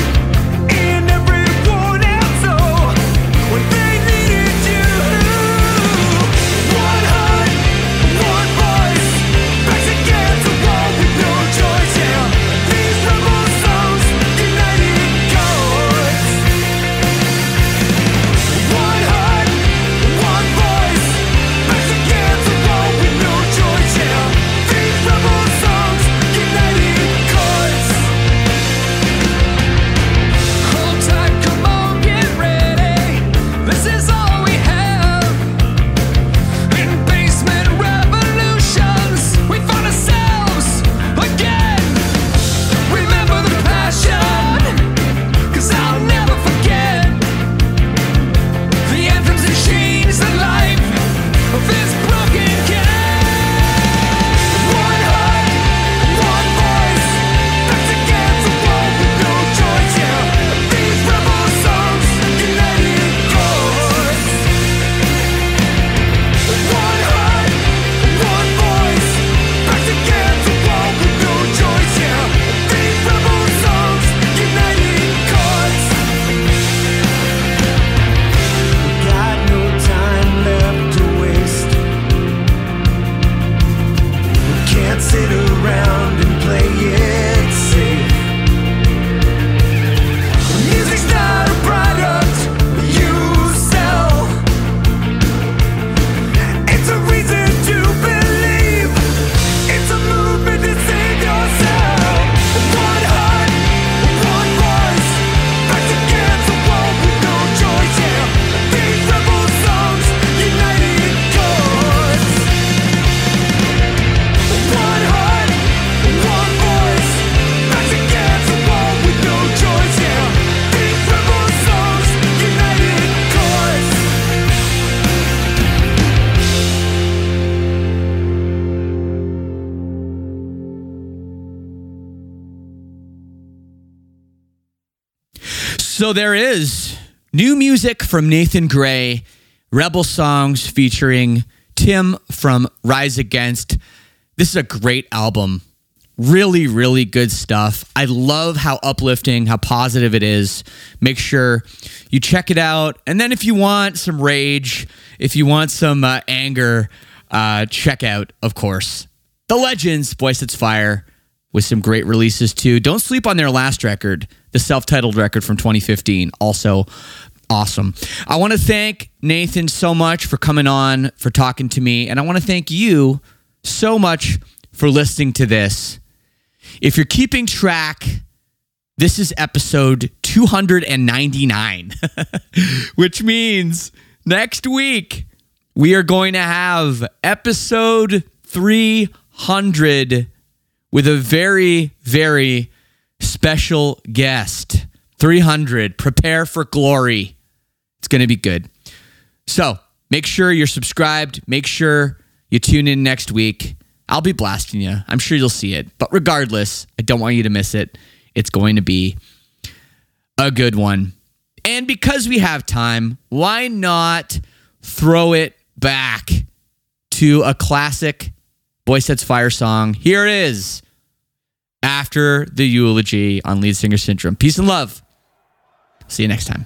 So there is new music from Nathan Gray, Rebel Songs featuring Tim from Rise Against. This is a great album. Really, really good stuff. I love how uplifting, how positive it is. Make sure you check it out. And then if you want some rage, if you want some uh, anger, uh, check out, of course, The Legends, Boy Sets Fire, with some great releases too. Don't sleep on their last record, the self-titled record from twenty fifteen. Also awesome. I want to thank Nathan so much for coming on, for talking to me. And I want to thank you so much for listening to this. If you're keeping track, this is episode two hundred ninety-nine, which means next week we are going to have episode three hundred with a very, very special guest. three hundred. Prepare for glory. It's going to be good. So make sure you're subscribed. Make sure you tune in next week. I'll be blasting you. I'm sure you'll see it. But regardless, I don't want you to miss it. It's going to be a good one. And because we have time, why not throw it back to a classic Boy Sets Fire song? Here it is, after the eulogy on Lead Singer Syndrome. Peace and love. See you next time.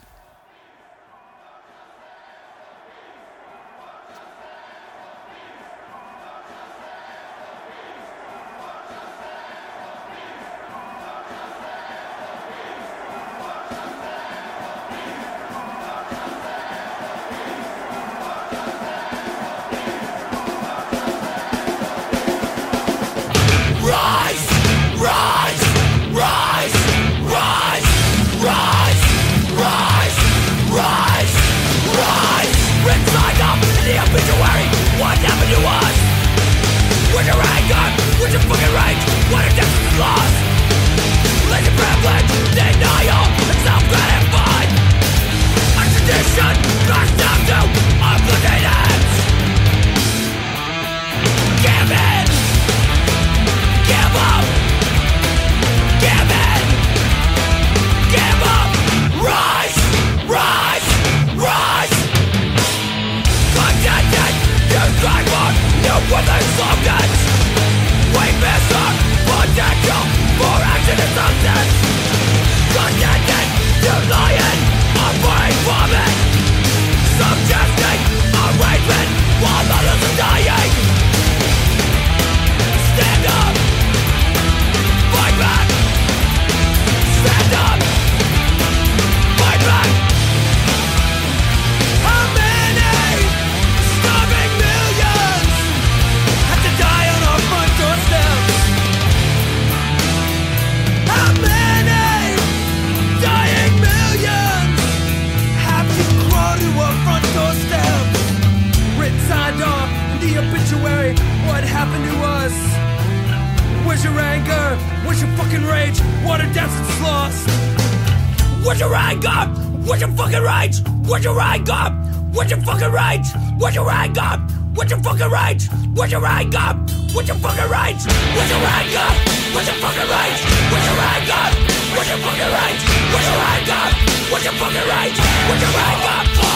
What's your anger? What's your fucking rage? What's your anger? What's your fucking rage? What's your anger? What's your fucking rage? What's your anger? What's your fucking rage? What's your anger? What's your fucking rage? What's your anger? What's your fucking rage? What's your anger? What's your fucking rage? What's your anger?